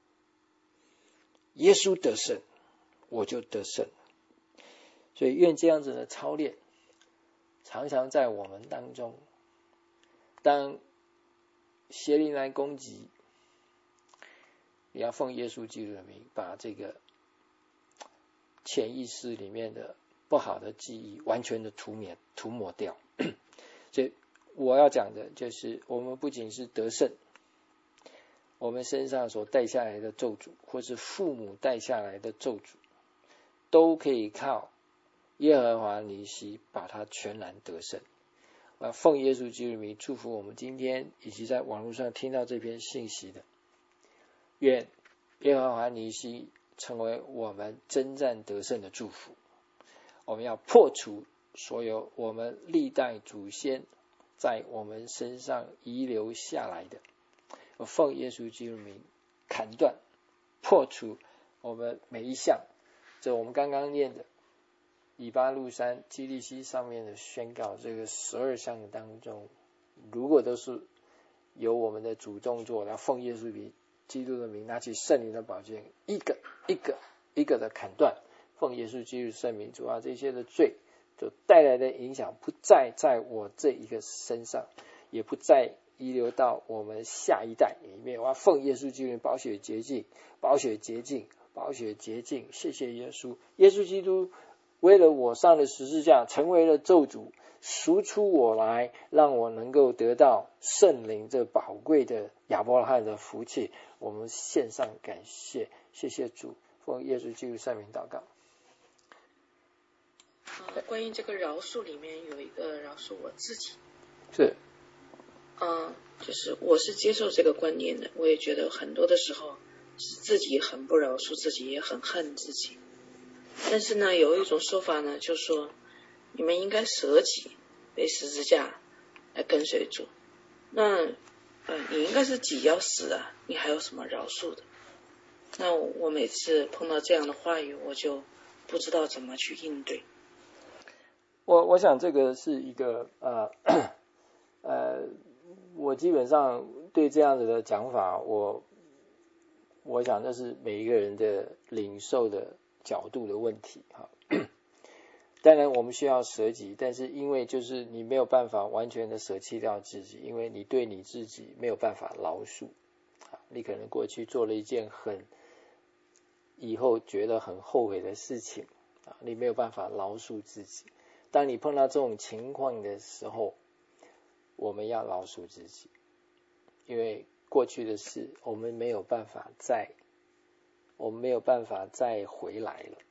耶稣得胜，我就得胜。所以愿这样子的操练常常在我们当中，当邪灵来攻击，你要奉耶稣基督的名，把这个潜意识里面的不好的记忆完全的涂抹掉。所以我要讲的就是，我们不仅是得胜，我们身上所带下来的咒诅，或是父母带下来的咒诅，都可以靠耶和华尼西把他全然得胜。我要奉耶稣基督名祝福我们今天以及在网络上听到这篇信息的，愿耶和华尼西成为我们征战得胜的祝福。我们要破除所有我们历代祖先在我们身上遗留下来的，我奉耶稣基督名砍断破除我们每一项，这我们刚刚念的以巴路山基利溪上面的宣告，这个12项当中，如果都是由我们的主动做，然后奉耶稣基督的名，拿起圣灵的宝剑，一个一个的砍断，奉耶稣基督圣名，主啊，这些的罪所带来的影响不再在我这一个身上，也不再遗留到我们下一代里面。我要奉耶稣基督宝血洁净，宝血洁净，宝血洁净。谢谢耶稣，耶稣基督为了我上了十字架，成为了咒诅，赎出我来，让我能够得到圣灵这宝贵的亚伯拉罕的福气。我们献上感谢，谢谢主，奉耶稣基督圣名祷告。 关于这个饶恕里面有一个饶恕我自己， 是， 就是我是接受这个观念的，我也觉得很多的时候是自己很不饶恕自己，也很恨自己。但是呢，有一种说法呢，就说你们应该舍己，背十字架来跟随主。那你应该是己要死啊，你还有什么饶恕的？那我每次碰到这样的话语，我就不知道怎么去应对。 我想这个是一个我基本上对这样子的讲法，我想这是每一个人的领受的角度的问题哈。当然我们需要舍己，但是因为就是你没有办法完全的舍弃掉自己，因为你对你自己没有办法饶恕，你可能过去做了一件以后觉得很后悔的事情，你没有办法饶恕自己。当你碰到这种情况的时候，我们要饶恕自己，因为过去的事我们没有办法再回来了。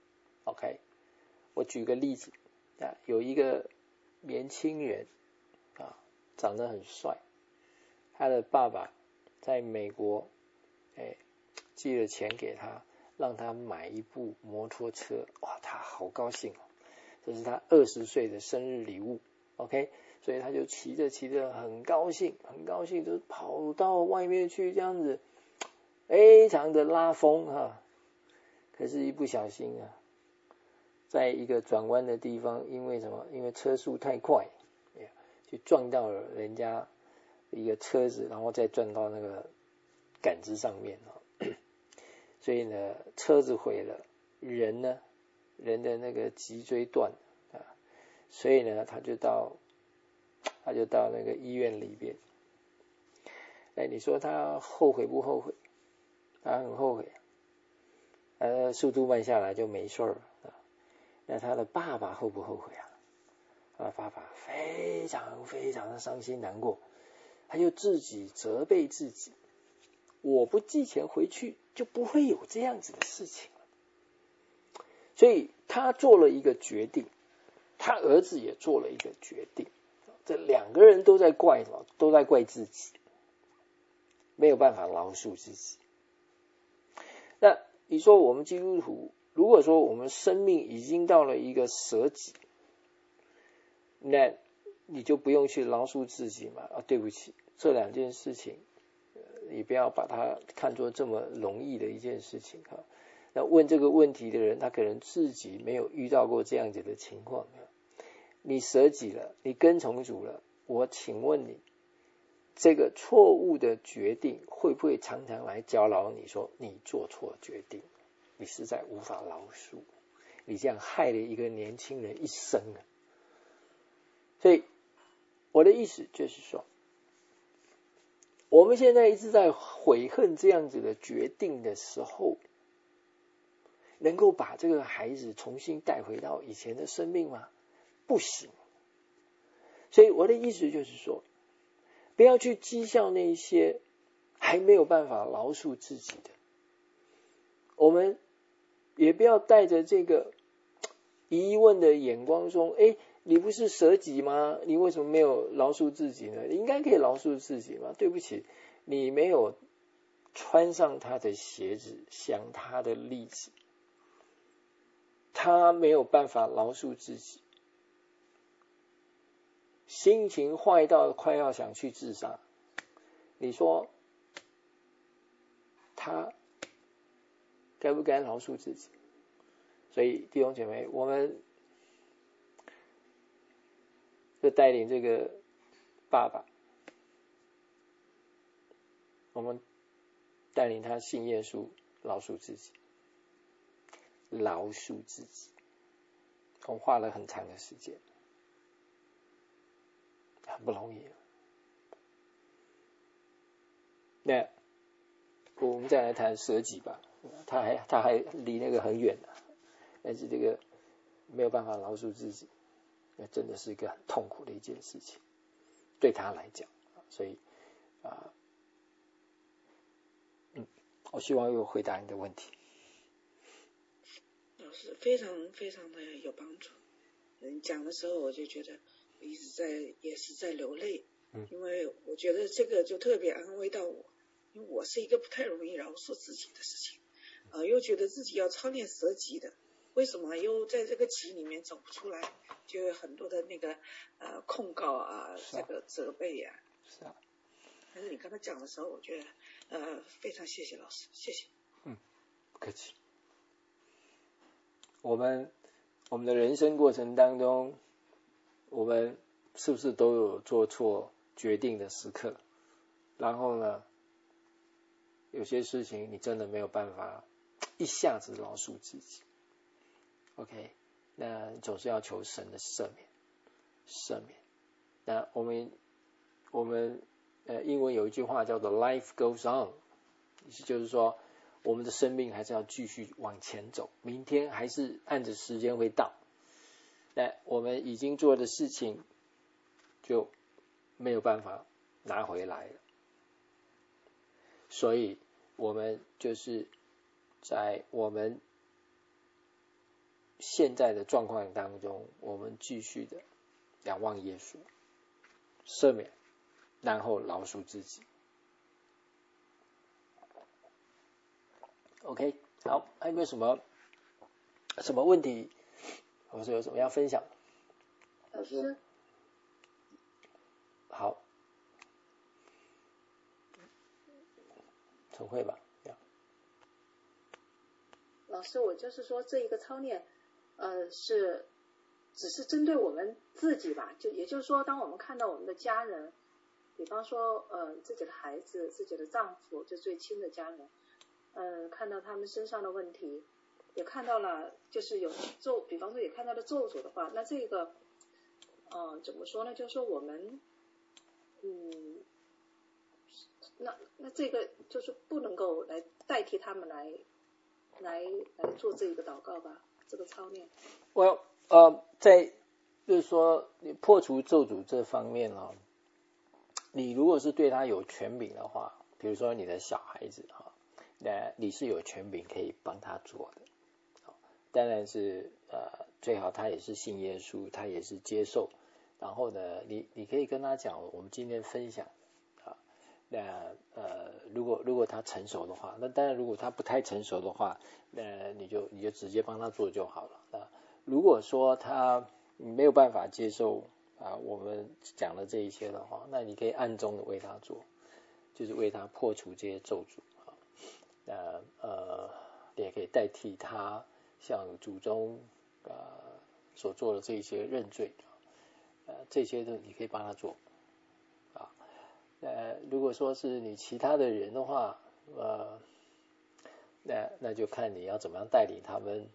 OK， 我举个例子，有一个年轻人长得很帅，他的爸爸在美国寄了钱给他，让他买一部摩托车，哇，他好高兴哦，这是他20岁的生日礼物。 OK， 所以他就骑着很高兴，就跑到外面去，这样子非常的拉风可是一不小心在一个转弯的地方，因为什么？因为车速太快，就撞到了人家一个车子，然后再撞到那个杆子上面所以呢，车子毁了，人的那个脊椎断所以呢，他就到那个医院里边。你说他后悔不后悔？他很后悔，速度慢下来就没事了。那他的爸爸后不后悔他的爸爸非常非常的伤心难过，他就自己责备自己，我不寄钱回去就不会有这样子的事情了。所以他做了一个决定，他儿子也做了一个决定，这两个人都在怪什么？都在怪自己，没有办法饶恕自己。那你说我们基督徒，如果说我们生命已经到了一个舍己，那你就不用去饶恕自己嘛。对不起，这两件事情你不要把它看作这么容易的一件事情那问这个问题的人，他可能自己没有遇到过这样子的情况。你舍己了，你跟从主了，我请问你，这个错误的决定会不会常常来搅扰你，说你做错决定，你实在无法饶恕，你这样害了一个年轻人一生所以我的意思就是说，我们现在一直在悔恨这样子的决定的时候，能够把这个孩子重新带回到以前的生命吗？不行。所以我的意思就是说，不要去讥笑那些还没有办法饶恕自己的，我们也不要带着这个疑问的眼光说，你不是舍己吗？你为什么没有饶恕自己呢？你应该可以饶恕自己吗？对不起，你没有穿上他的鞋子，想他的例子，他没有办法饶恕自己，心情坏到快要想去自杀，你说他该不该饶恕自己？所以弟兄姐妹，我们就带领这个爸爸，我们带领他信耶稣，饶恕自己，饶恕自己。我们花了很长的时间，很不容易。那我们再来谈舍己吧，他还离那个很远，但是这个没有办法饶恕自己，那真的是一个很痛苦的一件事情，对他来讲。所以我希望有回答你的问题。 老师非常非常的有帮助。你讲的时候，我就觉得也是在流泪，因为我觉得这个就特别安慰到我，因为我是一个不太容易饶恕自己的事情，又觉得自己要操练舍己的，为什么又在这个己里面走不出来，就有很多的那个控告啊，这个责备啊。 是啊。 但是你刚才讲的时候，我觉得非常谢谢老师，谢谢。 不客气。我们的人生过程当中，我们是不是都有做错决定的时刻？然后呢，有些事情你真的没有办法一下子饶恕自己。OK， 那总是要求神的赦免。那我们英文有一句话叫做 "Life goes on"， 意思就是说，我们的生命还是要继续往前走，明天还是按着时间会到。那我们已经做的事情就没有办法拿回来了，所以我们就是在我们现在的状况当中，我们继续的仰望耶稣，赦免，然后饶恕自己。OK， 好，还有没有什么问题，或者有什么要分享？ 老师， 好，陈慧吧。 老师，我就是说这一个操练，只是针对我们自己吧，也就是说，当我们看到我们的家人，比方说自己的孩子、自己的丈夫，就最亲的家人，看到他们身上的问题，也看到了就是有比方说也看到了咒诅的话，那这个怎么说呢？就是说我们那这个就是不能够来代替他们来做这一个祷告吧，这个操练。 在就是说你破除咒诅这方面你如果是对他有权柄的话，比如说你的小孩子那你是有权柄可以帮他做的。当然是最好他也是信耶稣，他也是接受。然后呢，你可以跟他讲我们今天分享那如果他成熟的话，那当然如果他不太成熟的话，那你就直接帮他做就好了。如果说他没有办法接受我们讲的这一些的话，那你可以暗中的为他做，就是为他破除这些咒诅。那你也可以代替他向祖宗所做的这些认罪，这些的你可以帮他做。如果说是你其他的人的话，那就看你要怎么样带领他们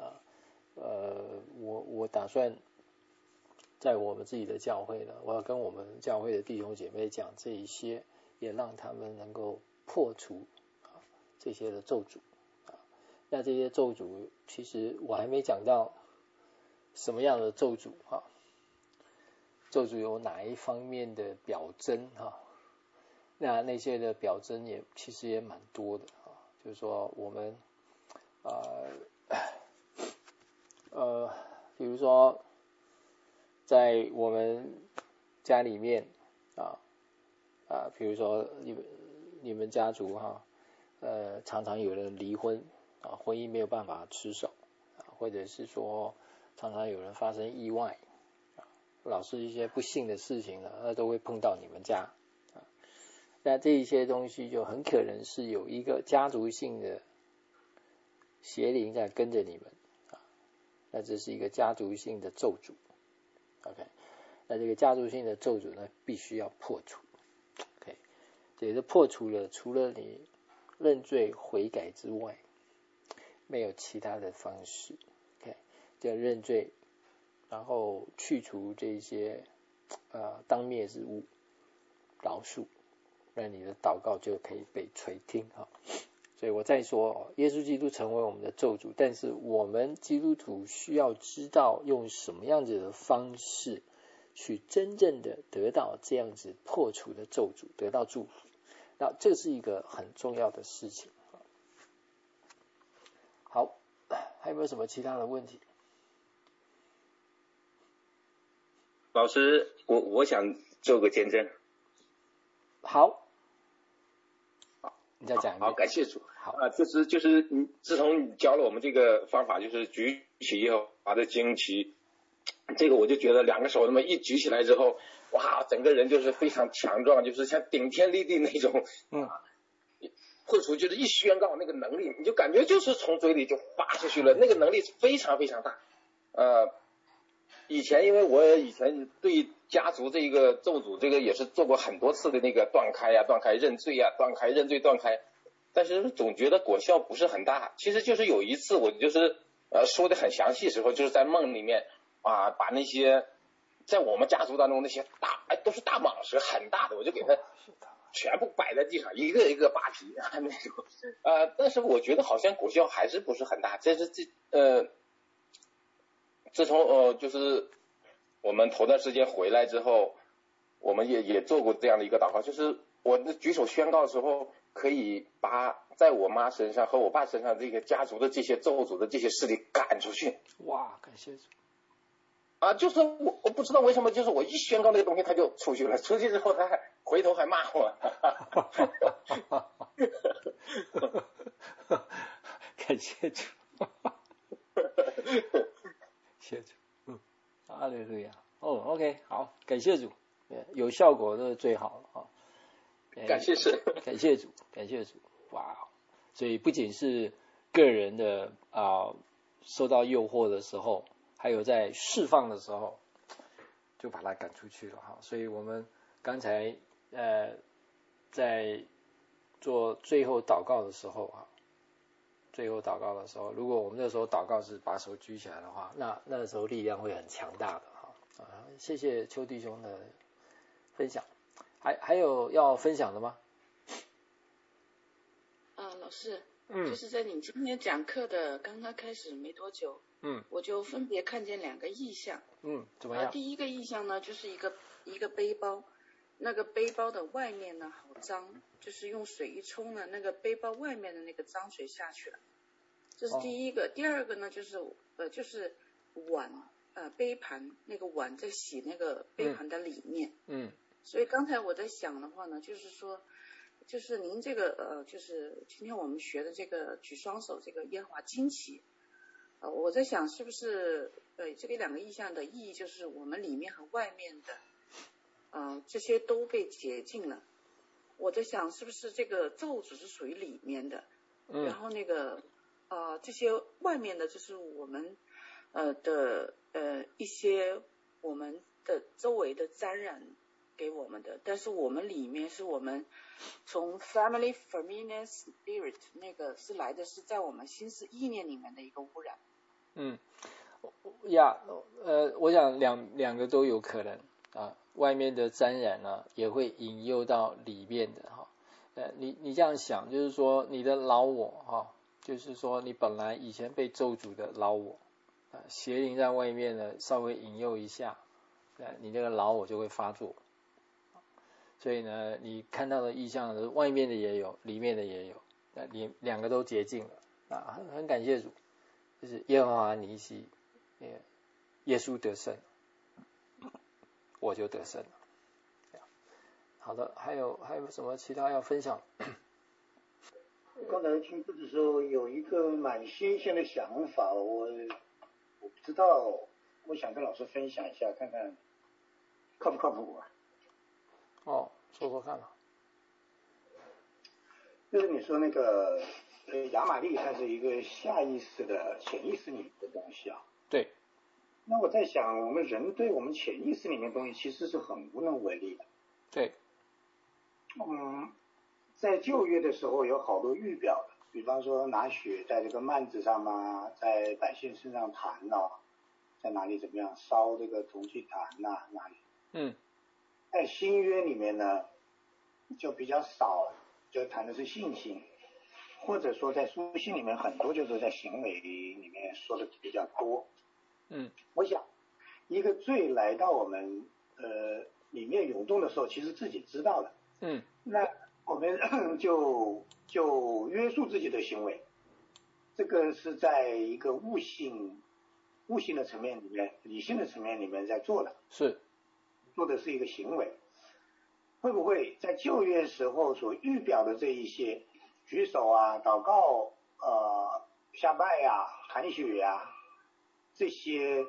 我打算在我们自己的教会呢，我要跟我们教会的弟兄姐妹讲这一些，也让他们能够破除这些的咒诅。那这些咒诅其实我还没讲到什么样的咒诅咒诅有哪一方面的表征那些的表征其实也蛮多的就是说我们比如说在我们家里面比如说你们家族常常有人离婚婚姻没有办法持守或者是说常常有人发生意外老是一些不幸的事情那都会碰到你们家那这一些东西就很可能是有一个家族性的邪灵在跟着你们那这是一个家族性的咒诅 OK 那这个家族性的咒诅呢必须要破除 OK 这个破除了除了你认罪悔改之外没有其他的方式 OK 就认罪然后去除这些当灭之物饶恕那你的祷告就可以被垂听所以我再说耶稣基督成为我们的咒诅但是我们基督徒需要知道用什么样子的方式去真正的得到这样子破除的咒诅得到祝福那这是一个很重要的事情好还有没有什么其他的问题老师我想做个见证好你再讲一遍好感谢主好就是自从你教了我们这个方法就是举起耶和华的旌旗这个我就觉得两个手那么一举起来之后哇整个人就是非常强壮就是像顶天立地那种破除就是一宣告那个能力你就感觉就是从嘴里就发出去了那个能力是非常非常大因为我以前对家族这个咒诅这个也是做过很多次的那个断开认罪断开认罪断开但是总觉得果效不是很大其实就是有一次我就是说的很详细的时候就是在梦里面把那些在我们家族当中那些都是大蟒蛇很大的我就给它全部摆在地上一个一个扒皮那种但是我觉得好像果效还是不是很大自从就是我们头段时间回来之后我们也做过这样的一个祷告就是我举手宣告的时候可以把在我妈身上和我爸身上这个家族的这些咒诅的这些势力赶出去哇感谢主就是我不知道为什么就是我一宣告那个东西他就出去了出去之后他还回头还骂我感谢主谢主哈利路亚OK 好感谢主有效果都是最好的感谢主感谢主感谢主哇所以不仅是个人的受到诱惑的时候还有在释放的时候就把它赶出去了所以我们刚才在做最后祷告的时候如果我们那时候祷告是把手举起来的话那时候力量会很强大的谢谢邱弟兄的分享还有要分享的吗老师就是在你今天讲课的刚刚开始没多久我就分别看见两个意象怎么样第一个意象呢就是一个背包那个背包的外面呢好脏就是用水一冲呢那个背包外面的那个脏水下去了这是第一个第二个呢就是碗杯盘那个碗在洗那个杯盘的里面所以刚才我在想的话呢就是说就是您这个就是今天我们学的这个举双手这个耶和华旌旗我在想是不是这个两个意象的意义就是我们里面和外面的这些都被洁净了我在想是不是这个咒诅是属于里面的然后那个这些外面的就是我们的一些我们的周围的沾染给我们的但是我们里面是我们从 family familiar spirit 那个是来的是在我们心思意念里面的一个污染我想两个都有可能外面的沾染呢也会引诱到里面的你这样想就是说你的老我就是说你本来以前被咒诅的老我邪灵在外面呢稍微引诱一下你这个老我就会发作所以呢你看到的异象的外面的也有里面的也有两个都洁净了很感谢主就是耶和华尼西耶稣得胜，我就得胜了。好的，还有什么其他要分享？ 刚才听课的时候有一个蛮新鲜的想法，我不知道，我想跟老师分享一下，看看靠不靠谱啊？ 哦，说说看吧。 就是你说那个亚玛力，它是一个下意识的、潜意识里面的东西啊。 对。 那我在想，我们人对我们潜意识里面的东西其实是很无能为力的。 对。 在旧约的时候有好多预表的，比方说拿血在这个幔子上啊，在百姓身上弹啊，在哪里怎么样烧这个铜祭坛啊，哪里。在新约里面呢，就比较少，就谈的是信心，或者说在书信里面很多就是在行为里面说的比较多。我想一个罪来到我们里面涌动的时候，其实自己知道的。那我们就约束自己的行为，这个是在一个悟性的层面里面，理性的层面里面在做的， 是做的是一个行为。会不会在旧约时候所预表的这一些举手啊、祷告、下拜啊、含血啊，这些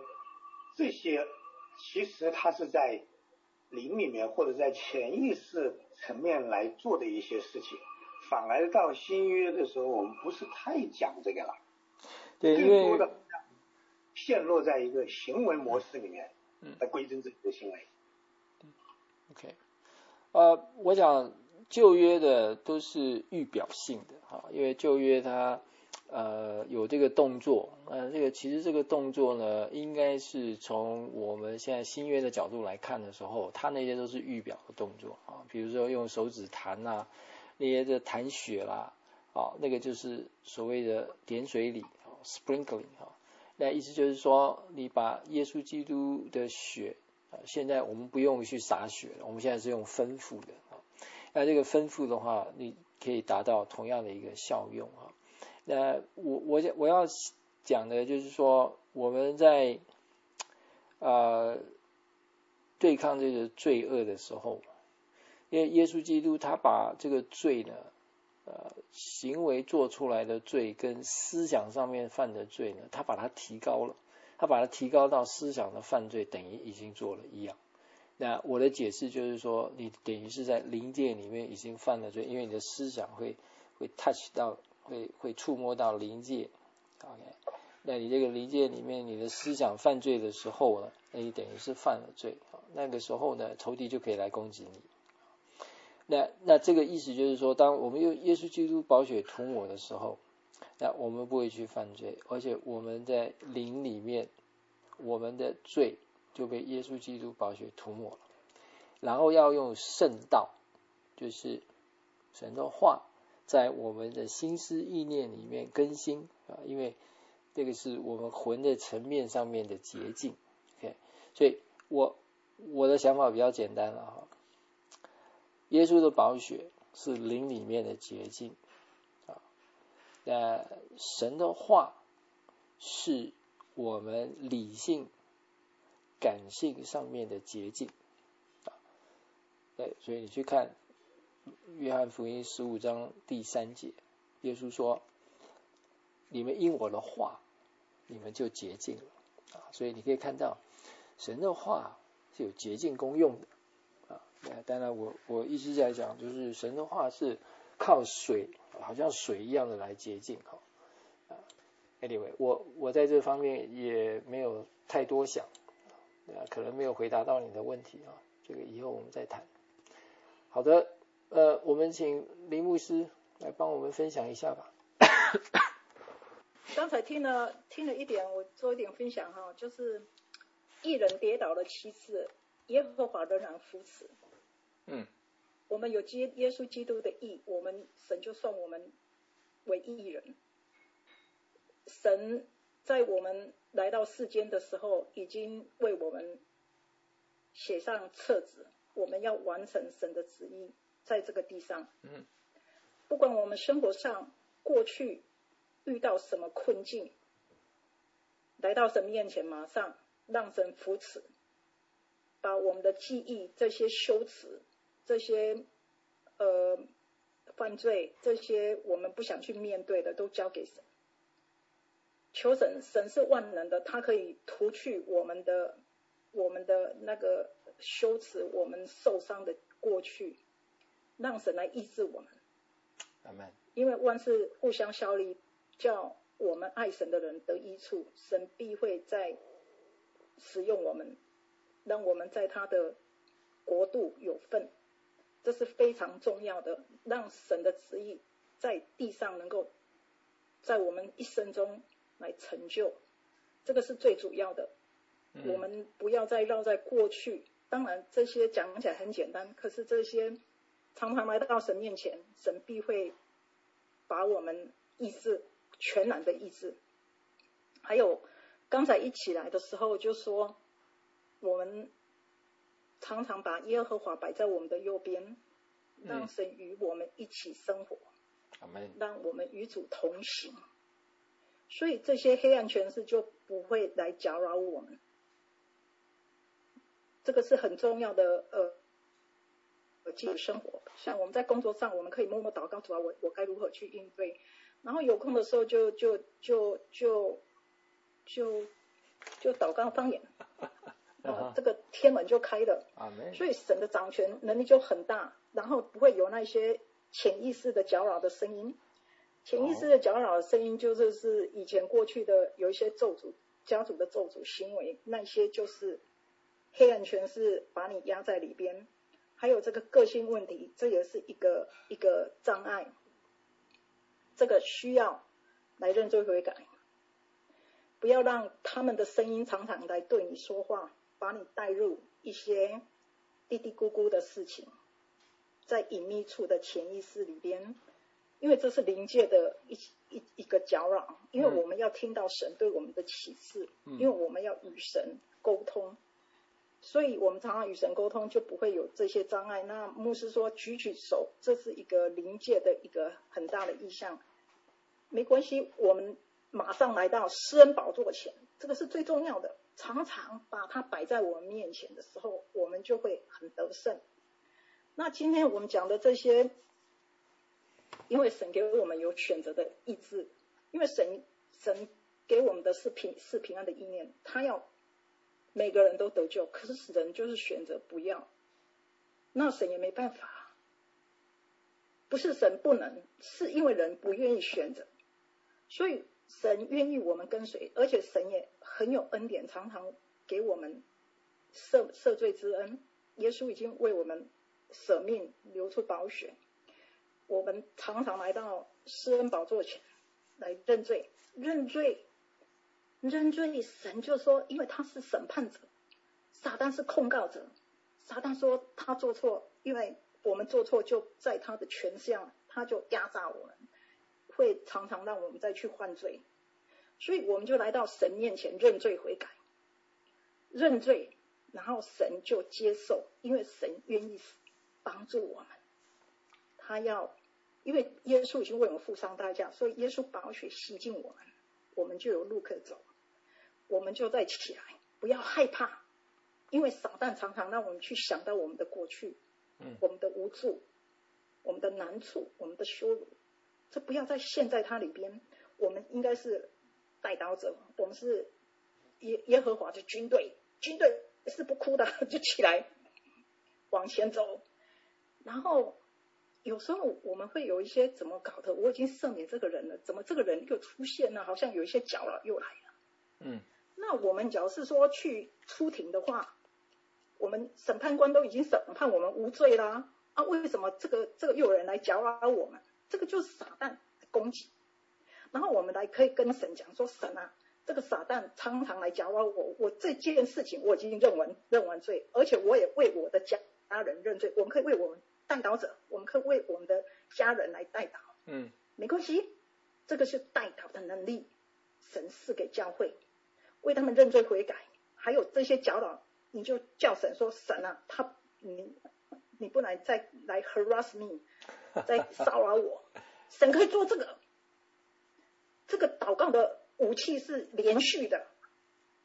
其实它是在灵里面或者在潜意识层面来做的一些事情，反而到新约的时候我们不是太讲这个了。 对， 更多的陷落在一个行为模式里面来规正自己的行为。 OK， 我想旧约的都是预表性的因为旧约它有这个动作，其实这个动作呢，应该是从我们现在新约的角度来看的时候，它那些都是预表的动作比如说用手指弹啊，那些的弹血啦那个就是所谓的点水礼sprinkling 那意思就是说，你把耶稣基督的血现在我们不用去洒血了，我们现在是用吩咐的那这个吩咐的话，你可以达到同样的一个效用那我要讲的就是说，我们在对抗这个罪恶的时候，因为耶稣基督他把这个罪呢行为做出来的罪跟思想上面犯的罪呢，他把它提高了，他把它提高到思想的犯罪等于已经做了一样。那我的解释就是说，你等于是在灵界里面已经犯了罪，因为你的思想会 touch 到，会触摸到灵界。OK， 那你这个灵界里面你的思想犯罪的时候呢，那你等于是犯了罪，那个时候呢，仇敌就可以来攻击你。那这个意思就是说，当我们用耶稣基督宝血涂抹的时候，那我们不会去犯罪，而且我们在灵里面，我们的罪就被耶稣基督宝血涂抹了。然后要用圣道，就是神的话，在我们的心思意念里面更新因为这个是我们魂的层面上面的洁净。OK， 所以我的想法比较简单了耶稣的宝血是灵里面的洁净那神的话是我们理性感性上面的洁净对，所以你去看约翰福音15章第3节，耶稣说，你们因我的话你们就洁净了所以你可以看到神的话是有洁净功用的当然我一直在讲，就是神的话是靠水，好像水一样的来洁净Anyway， 我在这方面也没有太多想可能没有回答到你的问题这个以后我们再谈。好的，我们请林牧师来帮我们分享一下吧。 刚才听了一点，我做一点分享就是义人跌倒了7次，耶和华仍然扶持。我们有耶稣基督的义，我们神就算我们为义人。神在我们来到世间的时候，已经为我们写上册子，我们要完成神的旨意在这个地上。不管我们生活上过去遇到什么困境，来到神面前，马上让神扶持，把我们的记忆、这些羞耻、这些犯罪、这些我们不想去面对的，都交给神。求神，神是万能的，他可以除去我们的那个羞耻，我们受伤的过去，让神来医治我们。 Amen。 因为万事互相效力，叫我们爱神的人得益处，神必会在使用我们，让我们在他的国度有份。这是非常重要的，让神的旨意在地上能够在我们一生中来成就，这个是最主要的。我们不要再绕在过去，当然这些讲起来很简单，可是这些常常来到神面前，神必会把我们医治，全然的医治。还有刚才一起来的时候就说，我们常常把耶和华摆在我们的右边，让神与我们一起生活，让我们与主同行，所以这些黑暗权势就不会来搅扰我们。这个是很重要的基础生活。像我们在工作上，我们可以默默祷告，主啊，我该如何去应对，然后有空的时候就祷告方言这个天门就开了。所以神的掌权能力就很大，然后不会有那些潜意识的搅扰的声音。潜意识的搅扰的声音就是以前过去的有一些咒诅，家族的咒诅行为，那些就是黑暗权势把你压在里边。还有这个个性问题，这也是一个障碍，这个需要来认罪悔改，不要让他们的声音常常来对你说话，把你带入一些嘀嘀咕咕的事情，在隐秘处的潜意识里边，因为这是灵界的一个搅扰，因为我们要听到神对我们的启示，因为我们要与神沟通，所以我们常常与神沟通，就不会有这些障碍。那牧师说举手，这是一个灵界的一个很大的意象，没关系，我们马上来到施恩宝座前，这个是最重要的。常常把它摆在我们面前的时候，我们就会很得胜。那今天我们讲的这些，因为神给我们有选择的意志，因为神给我们的是平安的意念，他要每个人都得救，可是人就是选择不要，那神也没办法，不是神不能，是因为人不愿意选择。所以神愿意我们跟随，而且神也很有恩典，常常给我们赦罪之恩。耶稣已经为我们舍命流出宝血，我们常常来到施恩宝座前来认罪。神就说，因为他是审判者，撒旦是控告者。撒旦说他做错，因为我们做错就在他的权下，他就压榨我们，会常常让我们再去犯罪。所以我们就来到神面前认罪悔改，认罪，然后神就接受，因为神愿意帮助我们。他要，因为耶稣已经为我们付上代价，所以耶稣宝血洗净我们，我们就有路可走，我们就再起来，不要害怕，因为撒旦常常让我们去想到我们的过去，我们的无助，我们的难处，我们的羞辱，这不要再陷在它里边。我们应该是代祷者，我们是耶和华的军队是不哭的，就起来往前走。然后有时候我们会有一些怎么搞的，我已经赦免这个人了，怎么这个人又出现了，好像有一些搅扰又来了。那我们假如是说去出庭的话，我们审判官都已经审判我们无罪啦，为什么这个又有人来搅扰我们？这个就是撒旦的攻击。然后我们可以跟神讲说，神啊，这个撒旦常常来搅扰我这件事情我已经认完罪，而且我也为我的家人认罪。我们可以为我们代祷者，我们可以为我们的家人来代祷，没关系，这个是代祷的能力，神赐给教会，为他们认罪悔改。还有这些搅扰，你就叫神说，神啊，你不能再来 harass me， 再骚扰我。神可以做这个祷告的武器是连续的，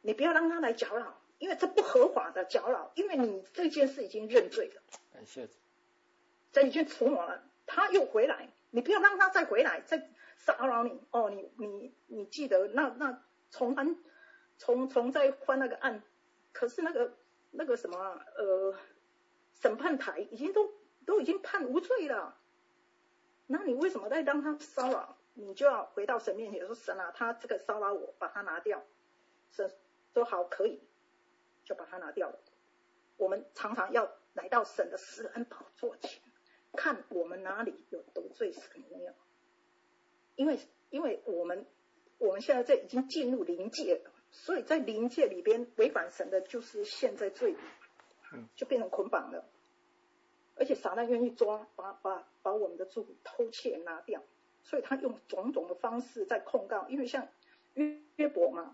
你不要让他来搅扰，因为这不合法的搅扰，因为你这件事已经认罪了，这已经除魔了，他又回来，你不要让他再回来再骚扰你哦，你记得那重再翻那个案，可是那个什么审判台已经都已经判无罪了，那你为什么再让他骚扰？你就要回到神面前说，神啊，他这个骚扰我，把他拿掉。神说好，可以，就把他拿掉了。我们常常要来到神的施恩宝座前，看我们哪里有得罪神没有。因为我们现在已经进入灵界了，所以在灵界里边违反神的就是现在罪，就变成捆绑了。而且撒旦愿意抓，把我们的祝福偷窃拿掉，所以他用种种的方式在控告。因为像约伯嘛，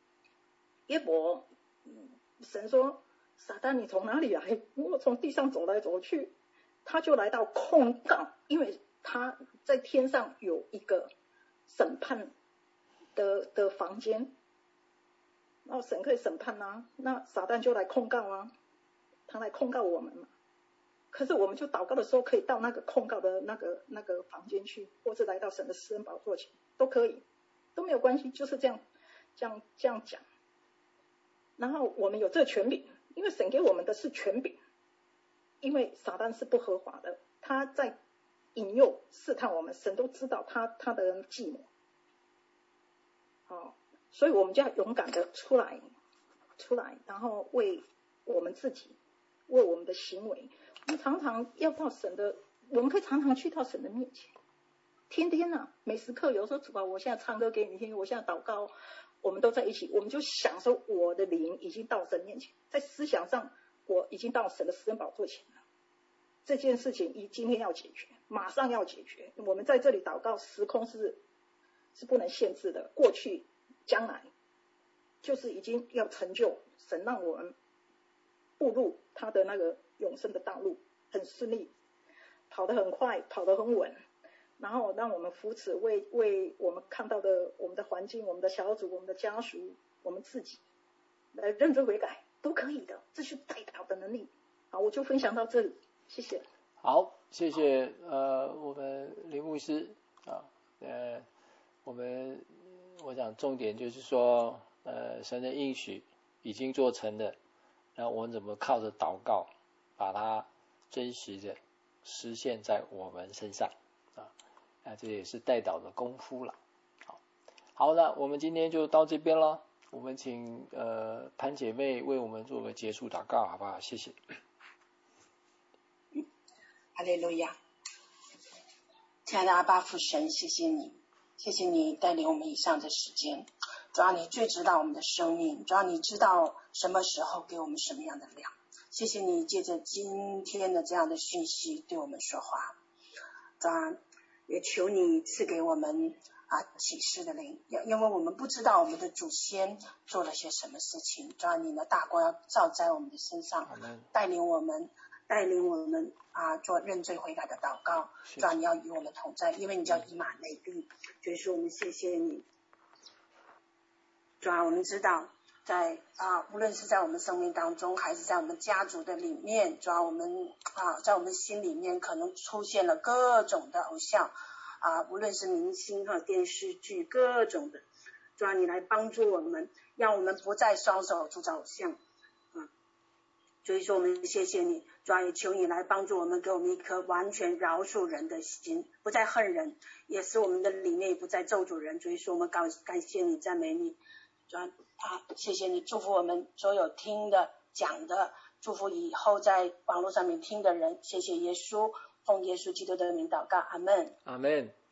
神说撒旦你从哪里来？我从地上走来走去，他就来到控告，因为他在天上有一个审判的房间，然后神可以审判啊，那撒旦就来控告啊，他来控告我们嘛。可是我们就祷告的时候，可以到那个控告的那个房间去，或是来到神的施恩宝座前，都可以，都没有关系，就是这样讲。然后我们有这个权柄，因为神给我们的是权柄，因为撒旦是不合法的，他在引诱试探我们，神都知道他的计谋，所以我们就要勇敢的出来，然后为我们自己，为我们的行为。我们常常要到神的，我们可以常常去到神的面前，天天啊，每时刻，有时候主啊，我现在唱歌给你听，我现在祷告，我们都在一起，我们就享受我的灵已经到神面前，在思想上我已经到神的施恩宝座前了。这件事情今天要解决，马上要解决。我们在这里祷告，时空是不能限制的，过去将来就是已经要成就，神让我们步入他的那个永生的道路，很顺利，跑得很快，跑得很稳，然后让我们扶持，为我们看到的我们的环境、我们的小组、我们的家属、我们自己来认真悔改，都可以的，这是代祷的能力。好，我就分享到这里，谢谢。 好，谢谢我们林牧师啊，我想重点就是说神的应许已经做成了，然后我们怎么靠着祷告把它真实的实现在我们身上啊，这也是代祷的功夫了。好，那我们今天就到这边了，我们请潘姐妹为我们做个结束祷告好不好？谢谢。 哈利路亚，亲爱的阿爸父神，谢谢你带领我们以上的时间，主要你最知道我们的生命，主要你知道什么时候给我们什么样的量，谢谢你借着今天的这样的讯息对我们说话，主要也求你赐给我们启示的灵，因为我们不知道我们的祖先做了些什么事情，主要你的大光要照在我们的身上，带领我们做认罪悔改的祷告，主要你要与我们同在，因为你叫以马内利，所以说我们谢谢你。主要我们知道在无论是在我们生命当中还是在我们家族的里面，主要我们在我们心里面可能出现了各种的偶像无论是明星电视剧各种的，主要你来帮助我们，让我们不再双手铸造偶像所以说我们谢谢你，主要也求你来帮助我们，给我们一颗完全饶恕人的心，不再恨人，也使我们的里面也不再咒诅人，所以说我们感谢你，赞美你，主要谢谢你，祝福我们所有听的讲的，祝福以后在网络上面听的人，谢谢耶稣，奉耶稣基督的名祷告，阿们， 阿们。